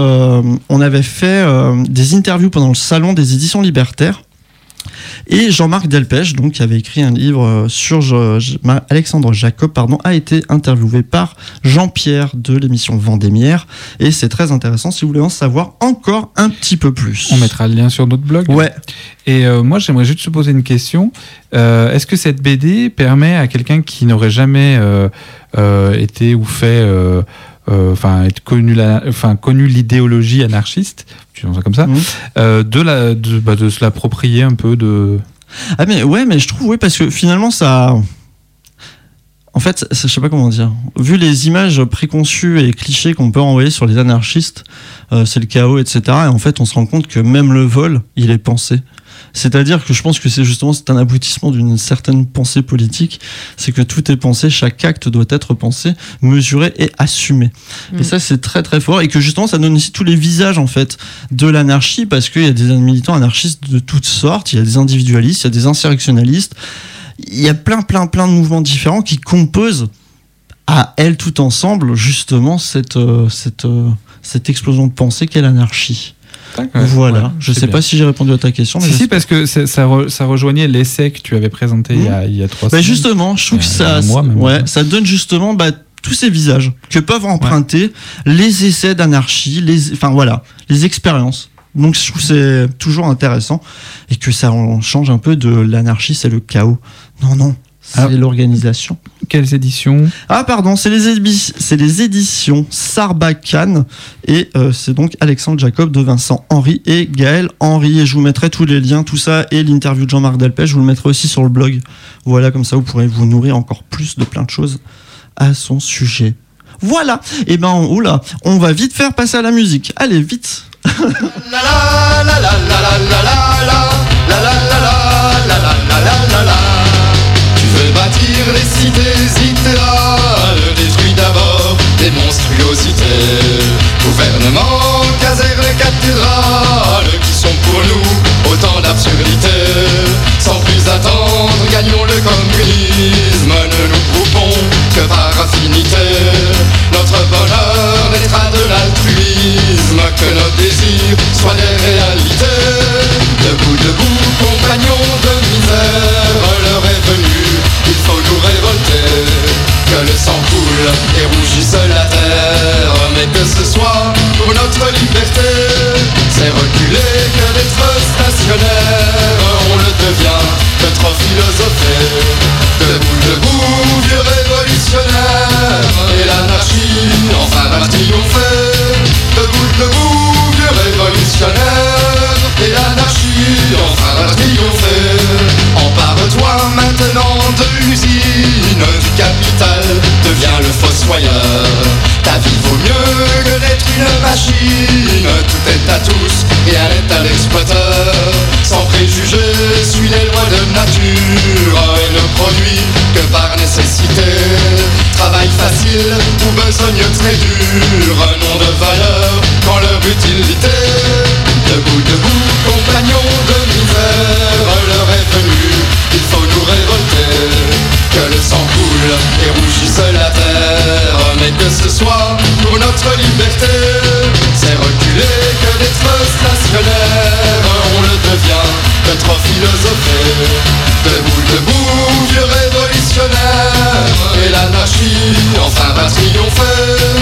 des interviews pendant le salon des éditions Libertaires. Et Jean-Marc Delpech, donc, qui avait écrit un livre sur Alexandre Jacob, a été interviewé par Jean-Pierre de l'émission Vendémiaire. Et c'est très intéressant si vous voulez en savoir encore un petit peu plus. On mettra le lien sur notre blog. Ouais. Et moi, j'aimerais juste te poser une question. Est-ce que cette BD permet à quelqu'un qui n'aurait jamais été ou fait... connu l'idéologie anarchiste, tu dis ça comme ça, de se l'approprier un peu de. Ah mais ouais, mais je trouve oui parce que finalement ça. En fait, je sais pas comment dire. Vu les images préconçues et clichés qu'on peut envoyer sur les anarchistes, c'est le chaos, etc. Et en fait, on se rend compte que même le vol, il est pensé. C'est-à-dire que je pense que c'est un aboutissement d'une certaine pensée politique, c'est que tout est pensé, chaque acte doit être pensé, mesuré et assumé. Et ça, c'est très très fort, et que justement, ça donne aussi tous les visages en fait de l'anarchie, parce qu'il y a des militants anarchistes de toutes sortes, il y a des individualistes, il y a des insurrectionnalistes, il y a plein de mouvements différents qui composent à elles tout ensemble justement cette explosion de pensée qu'est l'anarchie. Voilà, ouais, je sais pas si j'ai répondu à ta question. Mais si, parce que ça rejoignait l'essai que tu avais présenté il y a 3 semaines. Justement, je trouve que ça donne justement tous ces visages que peuvent emprunter les essais d'anarchie, les expériences. Donc je trouve que c'est toujours intéressant et que ça en change un peu de l'anarchie, c'est le chaos. Non. C'est l'organisation. Quelles éditions ? Ah pardon, c'est les éditions Sarbacane et c'est donc Alexandre Jacob de Vincent Henry et Gaël Henry. Et je vous mettrai tous les liens, tout ça et l'interview de Jean-Marc Delpech, je vous le mettrai aussi sur le blog. Voilà, comme ça vous pourrez vous nourrir encore plus de plein de choses à son sujet. Voilà, et on va vite faire passer à la musique. Allez, vite. Bâtir les cités idéales, détruit d'abord des monstruosités. Gouvernement, casernes, cathédrales, qui sont pour nous autant d'absurdités. Sans plus attendre, gagnons le communisme, ne nous groupons que par affinité. Notre bonheur naîtra de l'altruisme, que nos désirs soient des réalités. Debout, compagnons de misère, l'heure est venue, il faut nous révolter. Que le sang coule et rougisse la terre, mais que ce soit pour notre liberté. C'est reculer que d'être stationnaire, on le devient que trop philosopher. Debout, vieux révolutionnaire, et l'anarchie enfin va triompher. Debout, vieux révolutionnaire, et l'anarchie enfin va triompher. Empare-toi maintenant de l'usine, du capital, deviens le fossoyeur. Ta vie vaut mieux que d'être une machine, tout est à tous, rien n'est à l'exploiteur. Sans préjugés, suis les lois de nature et ne produis que par nécessité. Travail facile ou besogne très dur, nom de valeur quand leur utilité. Debout, compagnons de misère, l'heure est venue, il faut nous révolter. Que le sang coule et rougisse la terre, mais que ce soit pour notre liberté. C'est reculer que d'être stationnaire, on le devient que trop philosopher. Debout, vieux révolutionnaire, et l'anarchie enfin va triompher.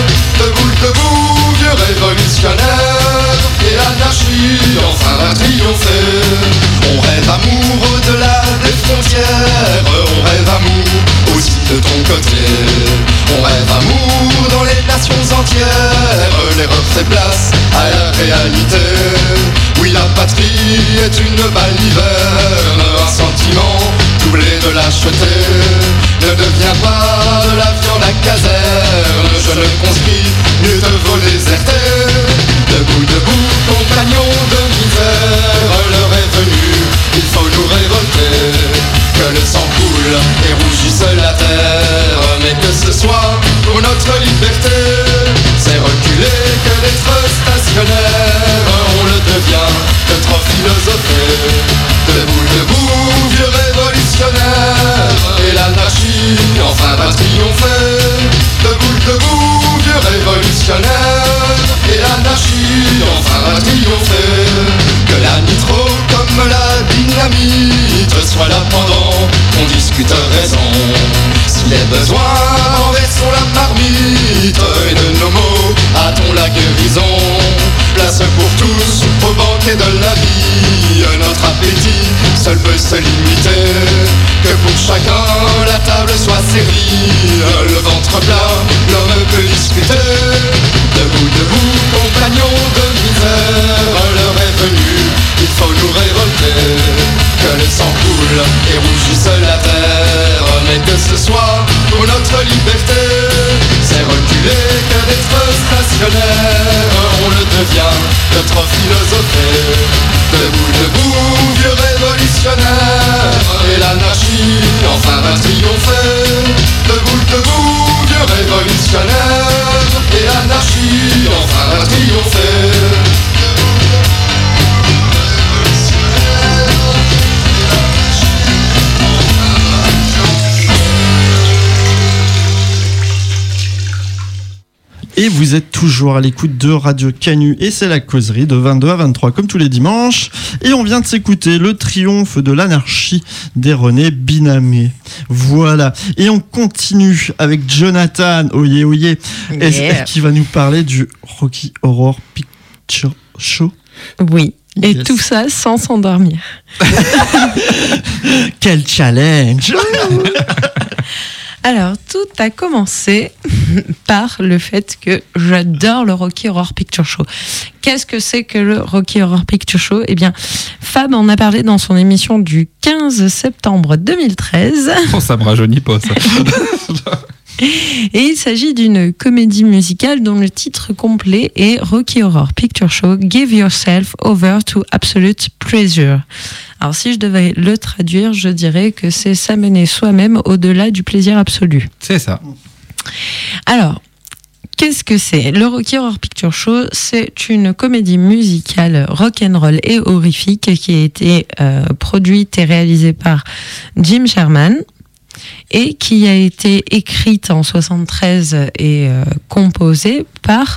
Debout, vieux révolutionnaire, et l'anarchie enfin va triompher. On rêve amour au-delà des frontières, on rêve amour aussi de ton côté. On rêve amour dans les nations entières, l'erreur fait place à la réalité. Oui, la patrie est une baliverne, un sentiment doublé de lâcheté. Ne deviens pas de la viande à caserne, jeune conscrit, mieux te vaut déserter. Debout, compagnons de misère, l'heure est venue, il faut nous révolter. Que le sang coule et rougisse la terre, mais que ce soit pour notre liberté. C'est reculer que d'être stationnaire, on le devient que trop philosopher. Debout, vieux révolutionnaire, besoin, renversons la marmite. Et de nos mots, hâtons la guérison. Place pour tous, au banquet de la vie. Notre appétit seul peut se limiter. Que pour chacun, la table soit servie. Le ventre plat, l'homme peut discuter. Debout, debout, compagnons de misère. L'heure est venue, il faut nous révolter. Que le sang coule et rougisse la terre. Mais que ce soit pour notre liberté. C'est reculer que d'être stationnaire. On le devient de trop philosopher. Debout, debout, vieux révolutionnaire. Et l'anarchie enfin va triompher. Debout, debout, vieux révolutionnaire. Et l'anarchie enfin va triompher. Et vous êtes toujours à l'écoute de Radio Canu et c'est la causerie de 22 à 23 comme tous les dimanches. Et on vient de s'écouter le triomphe de l'anarchie des René Binamé. Voilà. Et on continue avec Jonathan, oyez, oyez, qui va nous parler du Rocky Horror Picture Show. Oui. Et Yes. tout ça sans s'endormir. Quel challenge! Alors, tout a commencé par le fait que j'adore le Rocky Horror Picture Show. Qu'est-ce que c'est que le Rocky Horror Picture Show ? Eh bien, Fab en a parlé dans son émission du 15 septembre 2013. Oh, ça me rajeunit pas, ça. Et il s'agit d'une comédie musicale dont le titre complet est Rocky Horror Picture Show Give Yourself Over to Absolute Pleasure. Alors si je devais le traduire, je dirais que c'est s'amener soi-même au-delà du plaisir absolu. C'est ça. Alors, qu'est-ce que c'est ? Le Rocky Horror Picture Show, c'est une comédie musicale rock'n'roll et horrifique qui a été produite et réalisée par Jim Sherman et qui a été écrite en 73 et composée par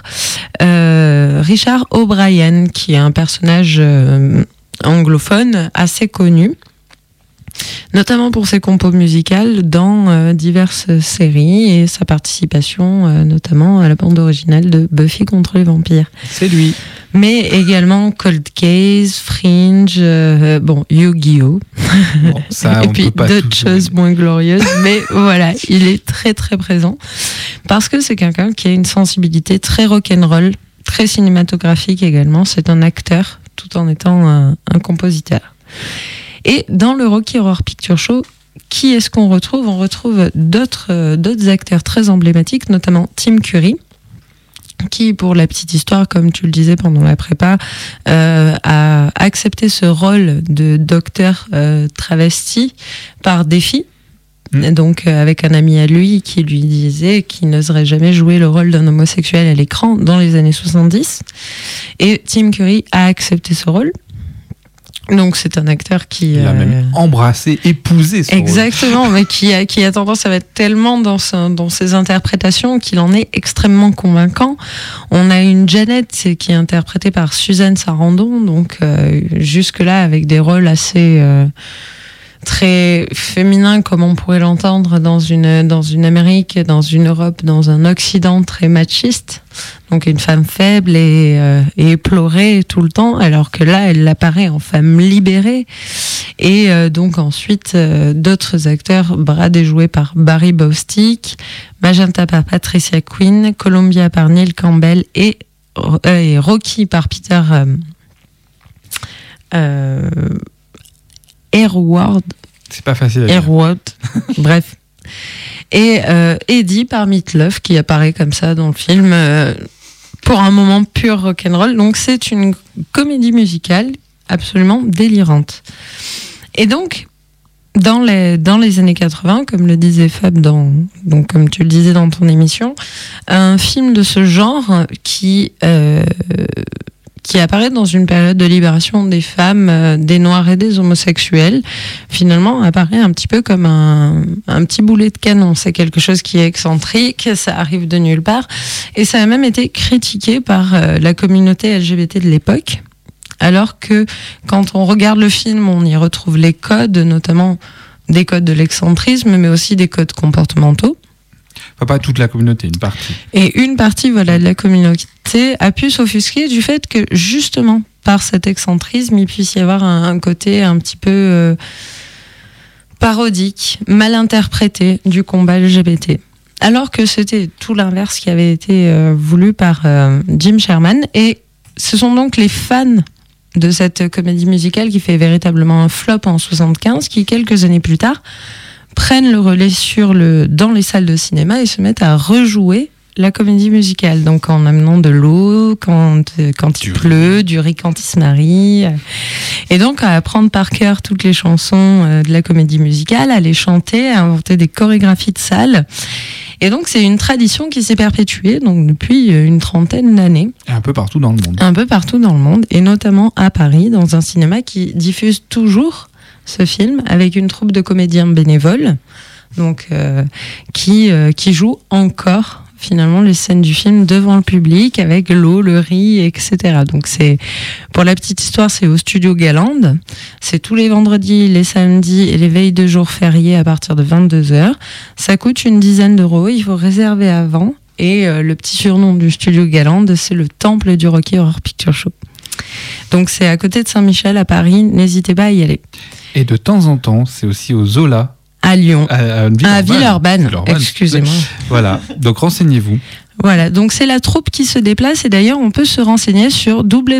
Richard O'Brien, qui est un personnage anglophone assez connu, notamment pour ses compos musicales dans diverses séries et sa participation notamment à la bande originale de Buffy contre les vampires. C'est lui. Mais également Cold Case, Fringe, Yu-Gi-Oh! Bon, ça, et on puis peut pas d'autres tout choses moins glorieuses. Mais voilà, il est très très présent parce que c'est quelqu'un qui a une sensibilité très rock'n'roll, très cinématographique également. C'est un acteur tout en étant un compositeur. Et dans le Rocky Horror Picture Show, qui est-ce qu'on retrouve ? On retrouve d'autres acteurs très emblématiques, notamment Tim Curry, qui, pour la petite histoire, comme tu le disais pendant la prépa, a accepté ce rôle de docteur travesti par défi. Donc avec un ami à lui qui lui disait qu'il n'oserait jamais jouer le rôle d'un homosexuel à l'écran dans les années 70. Et Tim Curry a accepté ce rôle. Donc c'est un acteur qui... Il a même embrassé, épousé ce exactement, mais qui a tendance à être tellement dans ses interprétations qu'il en est extrêmement convaincant. On a une Janet qui est interprétée par Suzanne Sarandon, donc jusque-là avec des rôles assez... très féminin comme on pourrait l'entendre dans une Amérique, dans une Europe, dans un Occident très machiste, donc une femme faible et éplorée tout le temps, alors que là elle apparaît en femme libérée. Et donc ensuite d'autres acteurs, Brad est joué par Barry Bostwick, Magenta par Patricia Quinn, Columbia par Neil Campbell et Rocky par Peter Airward. C'est pas facile à dire. Airward. Bref. Et Eddie par Meatloaf qui apparaît comme ça dans le film pour un moment pur rock'n'roll. Donc c'est une comédie musicale absolument délirante. Et donc dans les années 80, comme le disait Fab donc comme tu le disais dans ton émission, un film de ce genre qui apparaît dans une période de libération des femmes, des noirs et des homosexuels, finalement apparaît un petit peu comme un petit boulet de canon. C'est quelque chose qui est excentrique, ça arrive de nulle part, et ça a même été critiqué par la communauté LGBT de l'époque, alors que quand on regarde le film, on y retrouve les codes, notamment des codes de l'excentrisme, mais aussi des codes comportementaux. Enfin, pas toute la communauté, une partie. Et une partie de la communauté a pu s'offusquer du fait que, justement, par cet excentrisme, il puisse y avoir un côté un petit peu parodique, mal interprété du combat LGBT. Alors que c'était tout l'inverse qui avait été voulu par Jim Sherman. Et ce sont donc les fans de cette comédie musicale qui fait véritablement un flop en 1975, qui, quelques années plus tard, prennent le relais dans les salles de cinéma et se mettent à rejouer la comédie musicale. Donc en amenant de l'eau quand il pleut, du riz quand il se marie. Et donc à apprendre par cœur toutes les chansons de la comédie musicale, à les chanter, à inventer des chorégraphies de salle. Et donc c'est une tradition qui s'est perpétuée donc, depuis une trentaine d'années. Et un peu partout dans le monde. Un peu partout dans le monde, et notamment à Paris, dans un cinéma qui diffuse toujours ce film avec une troupe de comédiens bénévoles, donc qui joue encore finalement les scènes du film devant le public avec l'eau, le riz, etc. Donc c'est, pour la petite histoire, c'est au studio Galande. C'est tous les vendredis, les samedis et les veilles de jours fériés à partir de 22h. Ça coûte une dizaine d'euros. Il faut réserver avant. Et le petit surnom du studio Galande, c'est le temple du Rocky Horror Picture Show. Donc c'est à côté de Saint-Michel à Paris. N'hésitez pas à y aller. Et de temps en temps, c'est aussi au Zola. À Lyon. À Villeurbanne. Excusez-moi. Voilà. Donc renseignez-vous. Voilà. Donc c'est la troupe qui se déplace, et d'ailleurs on peut se renseigner sur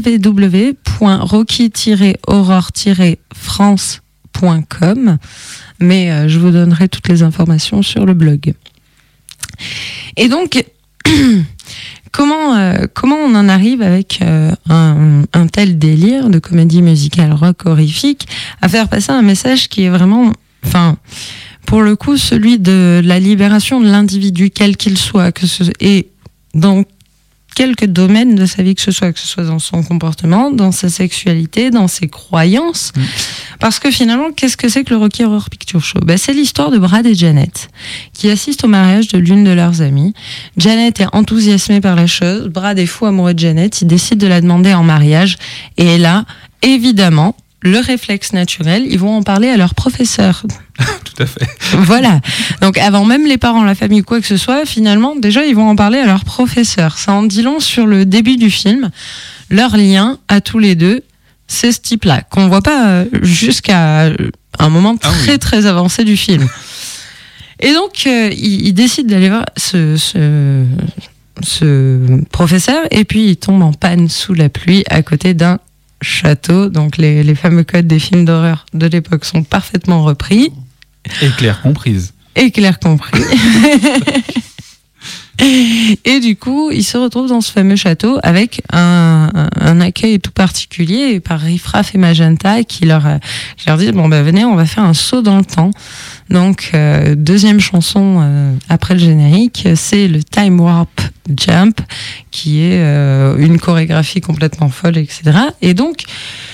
www.rocky-horror-france.com. Mais je vous donnerai toutes les informations sur le blog. Et donc, comment on en arrive avec un tel délire de comédie musicale rock horrifique à faire passer un message qui est vraiment, pour le coup, celui de la libération de l'individu, quel qu'il soit, et dans quelques domaines de sa vie, que ce soit dans son comportement, dans sa sexualité, dans ses croyances. Parce que finalement, qu'est-ce que c'est que le Rocky Horror Picture Show ? C'est l'histoire de Brad et Janet, qui assistent au mariage de l'une de leurs amies. Janet est enthousiasmée par la chose, Brad est fou amoureux de Janet, il décide de la demander en mariage, et là, évidemment, le réflexe naturel, ils vont en parler à leur professeur. Tout à fait. Voilà. Donc avant même les parents, la famille, quoi que ce soit, finalement, déjà, ils vont en parler à leur professeur. Ça en dit long sur le début du film. Leur lien à tous les deux, c'est ce type-là, qu'on voit pas jusqu'à un moment très avancé du film. Et donc, ils décident d'aller voir ce professeur, et puis ils tombent en panne sous la pluie à côté d'un château. Donc les fameux codes des films d'horreur de l'époque sont parfaitement repris. Et Claire comprise. Et du coup, ils se retrouvent dans ce fameux château avec un accueil tout particulier par Riffraff et Magenta qui leur disent venez, on va faire un saut dans le temps. Donc deuxième chanson après le générique, c'est le Time Warp Jump, qui est une chorégraphie complètement folle, etc. Et donc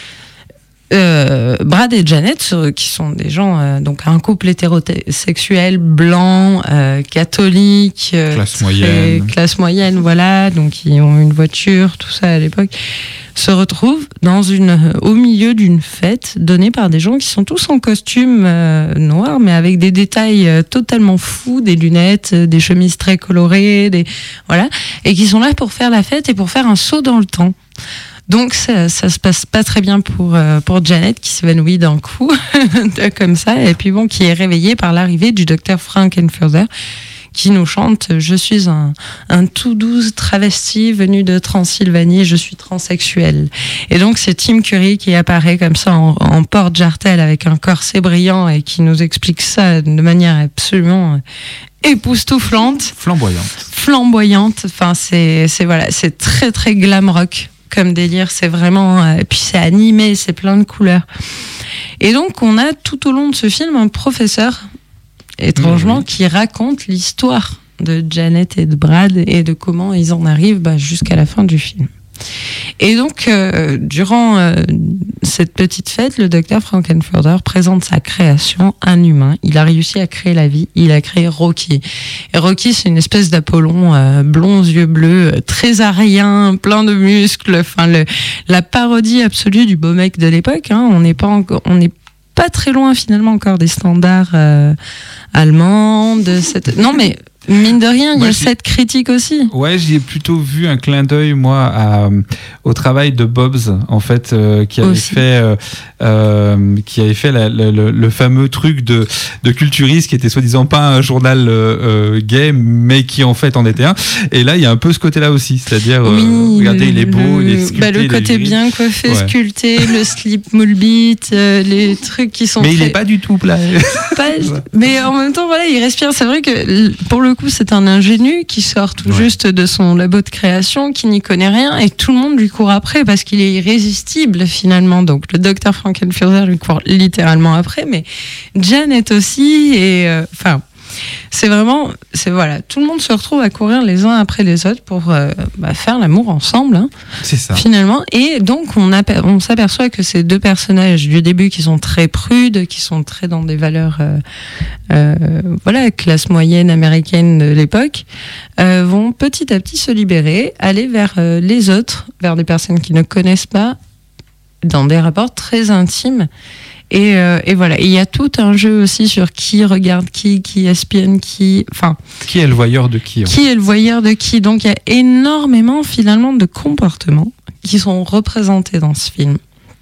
Brad et Janet, qui sont des gens, donc un couple hétérosexuel, blanc, catholique, classe moyenne, voilà, donc qui ont une voiture, tout ça à l'époque, se retrouvent au milieu d'une fête donnée par des gens qui sont tous en costume noir, mais avec des détails totalement fous, des lunettes, des chemises très colorées, voilà, et qui sont là pour faire la fête et pour faire un saut dans le temps. Donc ça se passe pas très bien pour Janet, qui s'évanouit d'un coup comme ça, et puis qui est réveillée par l'arrivée du docteur Frankenfurter, qui nous chante « Je suis un tout doux travesti venu de Transylvanie, je suis transsexuel ». Et donc c'est Tim Curry qui apparaît comme ça en porte-jartel avec un corset brillant et qui nous explique ça de manière absolument époustouflante. Flamboyante. Enfin c'est très très glam rock comme délire, c'est vraiment, et puis c'est animé, c'est plein de couleurs. Et donc on a tout au long de ce film un professeur, étrangement, qui raconte l'histoire de Janet et de Brad et de comment ils en arrivent jusqu'à la fin du film. Et donc durant cette petite fête, le docteur Frankenfurter présente sa création, un humain. Il a réussi à créer la vie, il a créé Rocky. Et Rocky, c'est une espèce d'Apollon blond, yeux bleus, très arien, plein de muscles, la parodie absolue du beau mec de l'époque. On n'est pas très loin finalement encore des standards allemands, non mais mine de rien, il y Moi, a j'ai- cette critique aussi. Ouais, j'y ai plutôt vu un clin d'œil, moi, au travail de Bob's, en fait, qui avait Aussi. fait le fameux truc de culturiste qui était soi-disant pas un journal gay, mais qui en fait en était un. Et là, il y a un peu ce côté-là aussi, c'est-à-dire, regardez, il est beau, il est sculpté, le il est côté viril. bien coiffé, Ouais. sculpté, le slip moule bite, les trucs qui sont Mais il très- est pas du tout plat. pas- mais en même temps, voilà, il respire. C'est vrai que pour le coup, c'est un ingénu qui sort tout Ouais. juste de son labo de création, qui n'y connaît rien, et tout le monde lui court après parce qu'il est irrésistible finalement. Donc le docteur Frankenfurter lui court littéralement après, mais Janet aussi, et enfin. Voilà, tout le monde se retrouve à courir les uns après les autres pour faire l'amour ensemble, hein, C'est ça. finalement. Et donc, on s'aperçoit que ces deux personnages du début qui sont très prudes, qui sont très dans des valeurs, classe moyenne américaine de l'époque, vont petit à petit se libérer, aller vers les autres, vers des personnes qui ne connaissent pas, dans des rapports très intimes. Et voilà. Et il y a tout un jeu aussi sur qui regarde qui espionne qui. Enfin, Qui est le voyeur de qui, en fait. qui est le voyeur de qui. Donc il y a énormément finalement de comportements qui sont représentés dans ce film.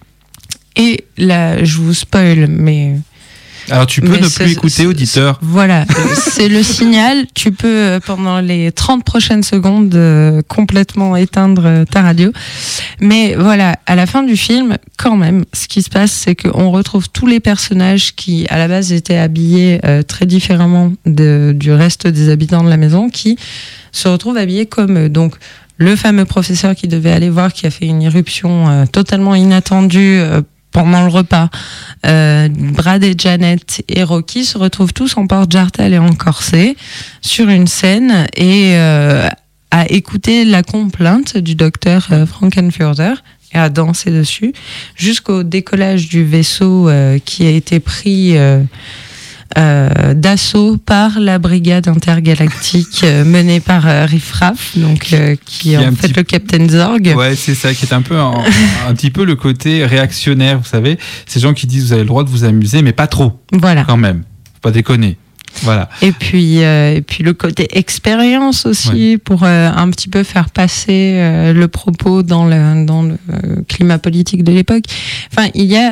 Et là, je vous spoil, mais Alors, tu peux mais ne c'est- plus écouter, auditeur. voilà, c'est le signal. Tu peux, pendant les 30 prochaines secondes, complètement éteindre ta radio. Mais voilà, à la fin du film, quand même, ce qui se passe, c'est qu'on retrouve tous les personnages qui, à la base, étaient habillés très différemment du reste des habitants de la maison, qui se retrouvent habillés comme eux. Donc, le fameux professeur qui devait aller voir, qui a fait une irruption totalement inattendue pendant le repas. Brad et Janet et Rocky se retrouvent tous en porte-jartel et en corset sur une scène et à écouter la complainte du docteur Frankenfurter et à danser dessus jusqu'au décollage du vaisseau qui a été pris d'assaut par la brigade intergalactique menée par Riff Raff, donc qui est est un en fait petit- le Captain Zorg. Ouais, c'est ça, qui est un peu un petit peu le côté réactionnaire, vous savez. Ces gens qui disent vous avez le droit de vous amuser, mais pas trop, Voilà. quand même. Faut pas déconner. Voilà. Et puis le côté expérience aussi, pour un petit peu faire passer le propos dans le climat politique de l'époque. Enfin, il y a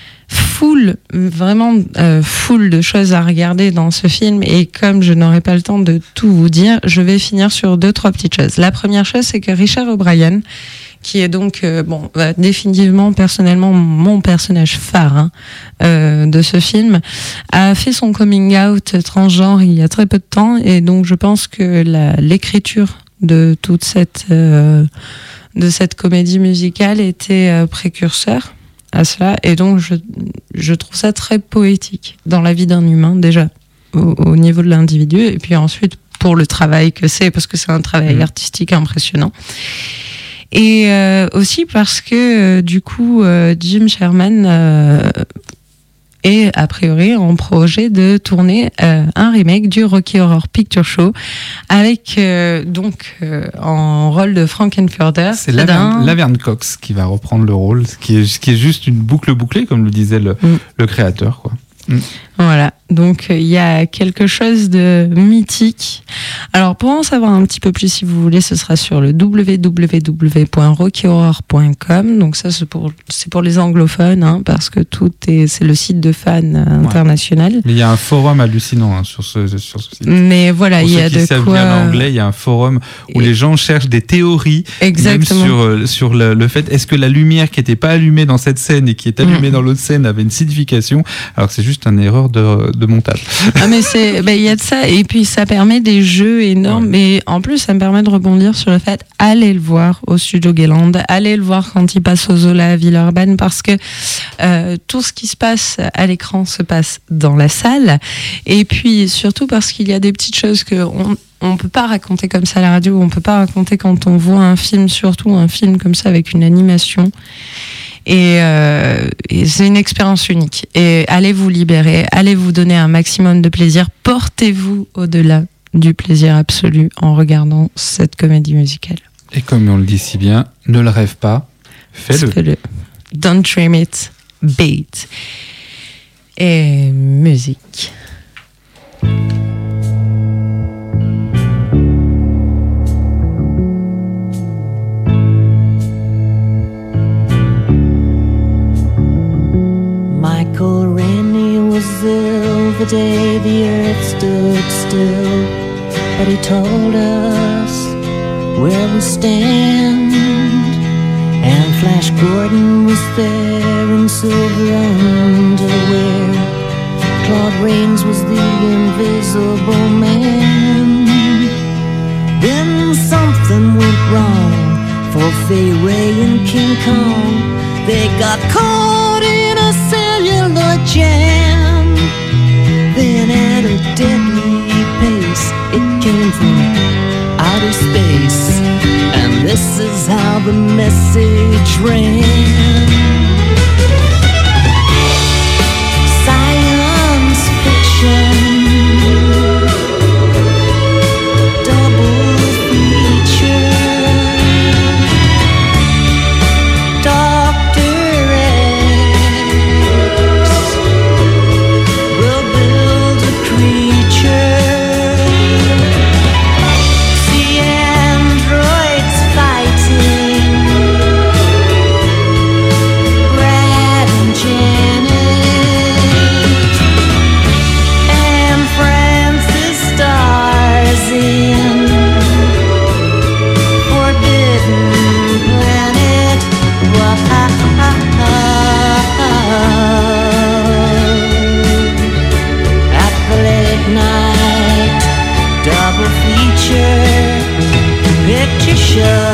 vraiment full de choses à regarder dans ce film, et comme je n'aurai pas le temps de tout vous dire, je vais finir sur 2-3 petites choses. La première chose, c'est que Richard O'Brien, qui est donc définitivement personnellement mon personnage phare de ce film, a fait son coming out transgenre il y a très peu de temps, et donc je pense que l'écriture de toute cette comédie musicale était précurseur à cela, et donc je trouve ça très poétique dans la vie d'un humain, déjà au niveau de l'individu, et puis ensuite pour le travail que c'est, parce que c'est un travail artistique impressionnant. Et aussi parce que du coup Jim Sherman est a priori en projet de tourner un remake du Rocky Horror Picture Show avec en rôle de Frankenfurter. C'est Laverne Cox qui va reprendre le rôle, ce qui est juste une boucle bouclée, comme le disait le créateur, quoi. Voilà, donc il y a quelque chose de mythique. Alors pour en savoir un petit peu plus, si vous voulez, ce sera sur le www.rockyhorror.com. Donc ça c'est pour les anglophones, parce que c'est le site de fans international. Mais il y a un forum hallucinant sur ce site. Mais voilà, pour il y ceux a qui de savent quoi. bien l'anglais, il y a un forum où les gens cherchent des théories, Exactement. même sur le fait est-ce que la lumière qui n'était pas allumée dans cette scène et qui est allumée dans l'autre scène avait une signification, alors que c'est juste une erreur de montage. Ah mais il y a de ça, et puis ça permet des jeux énormes, mais en plus ça me permet de rebondir sur le fait, allez le voir au Studio Gayland, allez le voir quand il passe au Zola à Villeurbanne, parce que tout ce qui se passe à l'écran se passe dans la salle, et puis surtout parce qu'il y a des petites choses que on peut pas raconter comme ça à la radio, on peut pas raconter quand on voit un film, surtout un film comme ça avec une animation. Et c'est une expérience unique. Et allez vous libérer, allez vous donner un maximum de plaisir. Portez-vous au-delà du plaisir absolu en regardant cette comédie musicale. Et comme on le dit si bien, ne le rêve pas, fais-le. Don't dream it, be it. Et musique. the day the earth stood still, but he told us where we stand. And Flash Gordon was there in silver underwear. Claude Rains was the invisible man. Then something went wrong for Fay Ray and King Kong. They got caught in a cellular jam. Then at a deadly pace, it came from outer space. And this is how the message ran. Science fiction, double feature. Dr. X will build a creature. See androids fighting. Brad and Janet and Francis stars in Forbidden Planet. Wow. At the late night double feature picture show.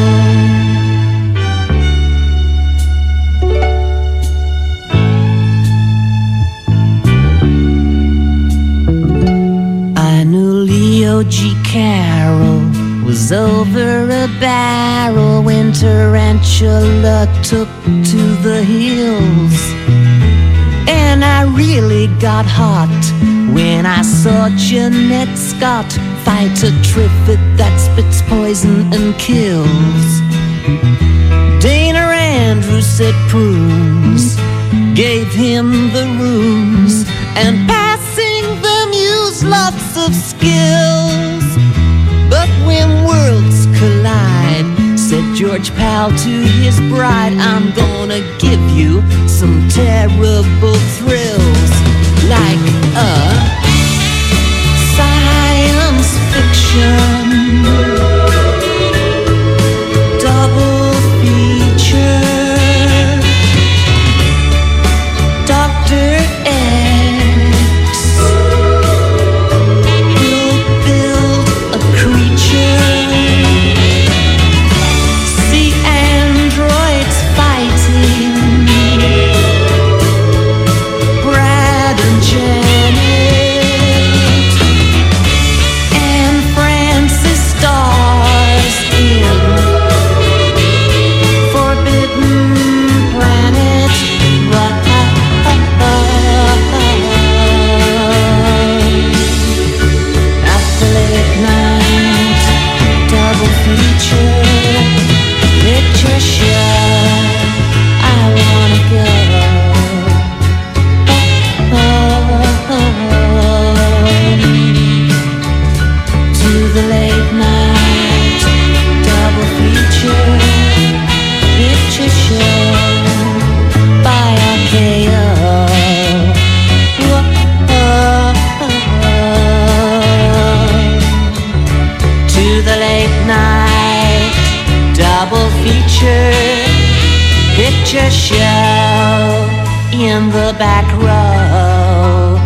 I knew Leo G. Carroll was over a barrel when Tarantula took to the hills. And I really got hot when I saw Jeanette Scott fight a Triffid that spits poison and kills. Dana Andrews said prunes gave him the runes, and passing them used lots of skills. But when worlds collide, said George Pal to his bride, I'm gonna give you some terrible thrills, like a science fiction double feature. Dr. X will build a creature. See androids fighting. Brad and Janet and Francis stars in Forbidden Planet. At the late night double feature picture show, I wanna go. To the late night double feature picture show by RKO. To the late night double feature picture show in the back row.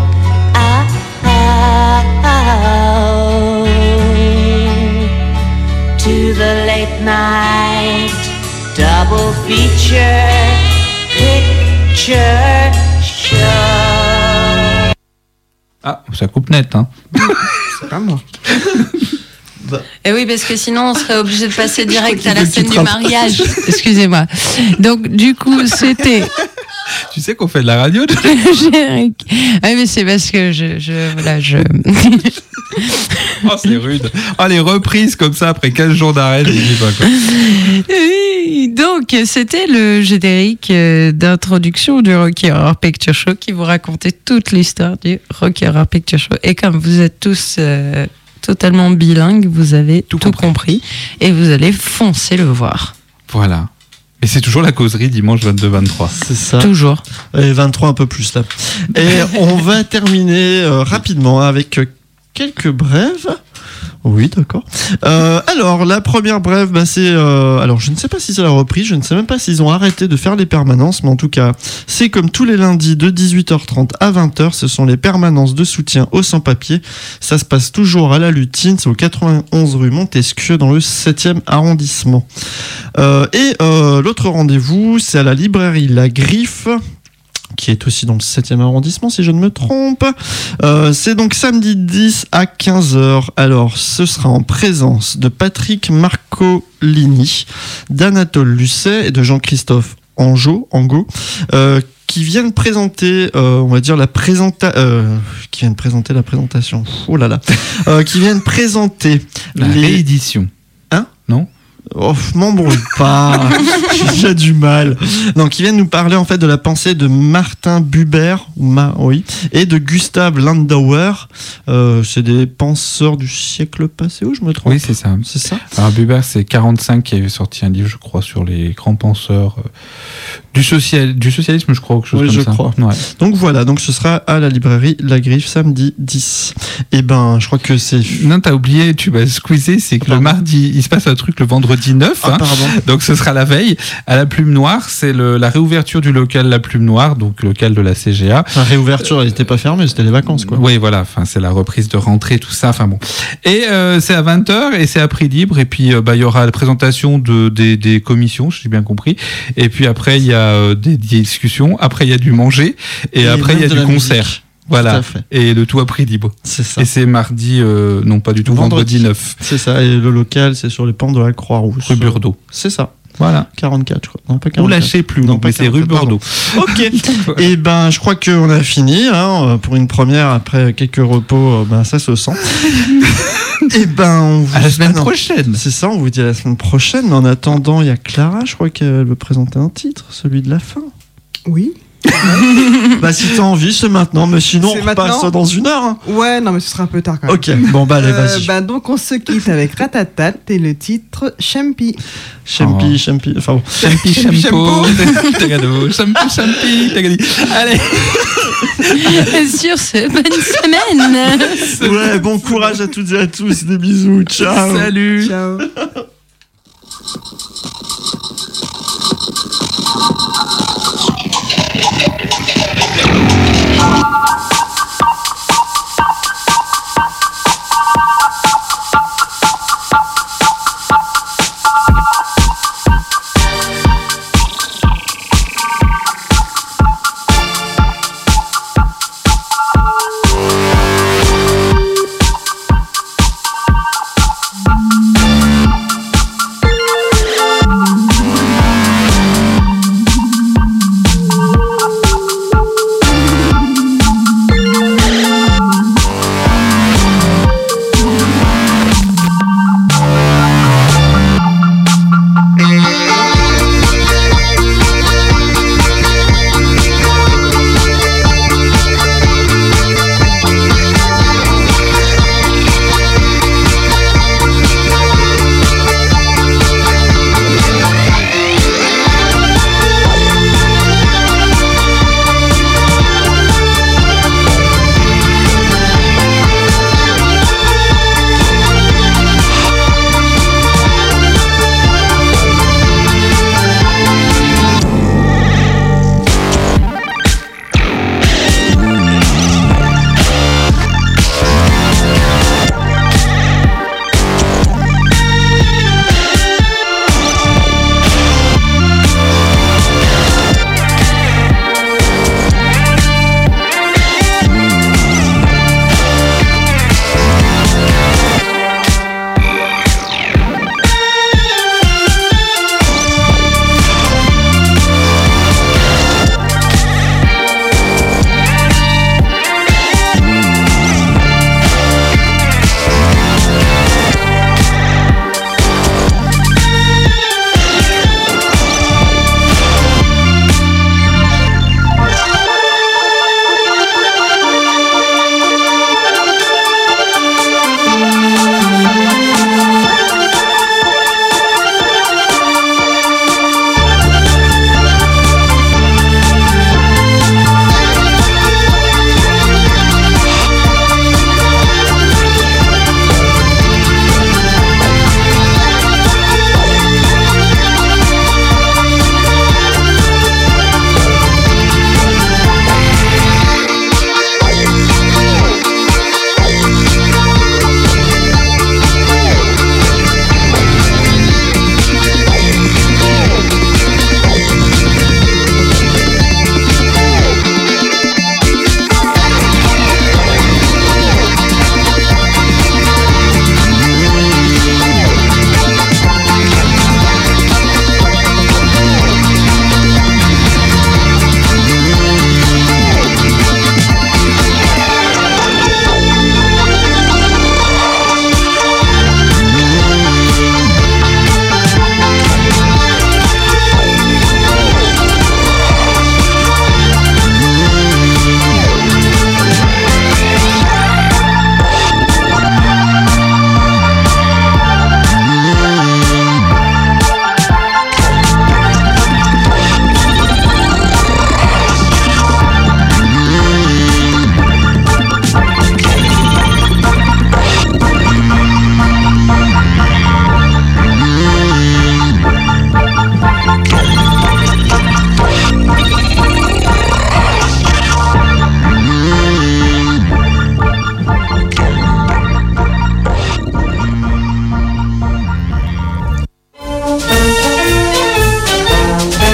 To the late night double feature picture show. Ah, ça coupe net, hein. C'est pas moi. Et oui, parce que sinon, on serait obligé de passer direct à la scène du mariage. Excusez-moi. Donc, du coup, c'était... Tu sais qu'on fait de la radio? Générique. Ah, mais c'est parce que je... Oh, c'est rude. Oh, les reprises comme ça après 15 jours d'arrêt, je dis pas quoi. Oui, donc, c'était le générique d'introduction du Rocky Horror Picture Show qui vous racontait toute l'histoire du Rocky Horror Picture Show. Et comme vous êtes tous totalement bilingues, vous avez tout compris et vous allez foncer le voir. Voilà. Et c'est toujours la causerie dimanche 22-23. C'est ça. Toujours. Et 23 un peu plus là. Et on va terminer rapidement avec quelques brèves. Oui, d'accord. Alors, la première brève, c'est... alors, je ne sais pas si c'est la reprise, je ne sais même pas s'ils ont arrêté de faire les permanences, mais en tout cas, c'est comme tous les lundis de 18h30 à 20h, ce sont les permanences de soutien aux sans-papiers. Ça se passe toujours à la Lutine, c'est au 91 rue Montesquieu, dans le 7e arrondissement. Et l'autre rendez-vous, c'est à la librairie La Griffe, qui est aussi dans le 7e arrondissement, si je ne me trompe. C'est donc samedi 10 à 15h. Alors, ce sera en présence de Patrick Marcolini, d'Anatole Lucet et de Jean-Christophe Angot, qui viennent présenter, on va dire, qui viennent présenter la présentation. Oh là là. Qui viennent présenter La réédition. Hein ? Non ? Oh, m'embrouille pas, j'ai déjà du mal. Donc, ils viennent nous parler en fait de la pensée de Martin Buber, et de Gustav Landauer. C'est des penseurs du siècle passé, ou je me trompe ? Oui, c'est ça. C'est ça ? Alors Buber, c'est 45 qui avait sorti un livre, je crois, sur les grands penseurs du socialisme, je crois, ou quelque chose Oui, comme je ça. crois. Ouais. Donc voilà, donc ce sera à la librairie La Griffe samedi 10. Et ben, je crois que c'est... Non, t'as oublié, tu vas squeezer, c'est que Pardon. le mardi, il se passe un truc le vendredi 9, Ah, pardon. donc ce sera la veille. À la Plume Noire, c'est la réouverture du local La Plume Noire, donc local de la CGA. La réouverture, elle n'était pas fermée, c'était les vacances, quoi. Oui, voilà, enfin, c'est la reprise de rentrée, tout ça, enfin bon. Et c'est à 20h et c'est à prix libre. Et puis, il y aura la présentation des commissions, j'ai bien compris. Et puis après, il y a des discussions. Après, il y a du manger. Et après, il y a même de du la concert. musique. Voilà. Tout à fait. Et le tout à prix libre. C'est ça. Et c'est mardi, non pas du tout, vendredi 9, C'est ça, et le local, c'est sur les pentes de la Croix-Rouge. rue Burdeau. C'est ça. Voilà. 44, je crois. Non, pas 44. Vous lâchez plus, Non, non, pas mais c'est rue 44, pardon. Bordeaux. Ok. Et ben, je crois qu'on a fini, pour une première, après quelques repos, ça se sent. Et ben, on vous À la semaine non, prochaine. C'est ça, on vous dit à la semaine prochaine. Mais en attendant, il y a Clara, je crois qu'elle veut présenter un titre, celui de la fin. Oui. Si t'as envie, c'est maintenant, mais sinon, C'est on repasse maintenant dans une heure. Hein. Ouais, non, mais ce sera un peu tard quand même. Ok, bon, allez, vas-y. Donc, on se quitte avec Ratatat et le titre Champi. Champi, enfin bon. Champi, shampoo. Tagado. Champi, tagadi. Allez. Sur ce, bonne semaine. Ouais, bon courage à toutes et à tous. Des bisous. Ciao. Salut. Ciao.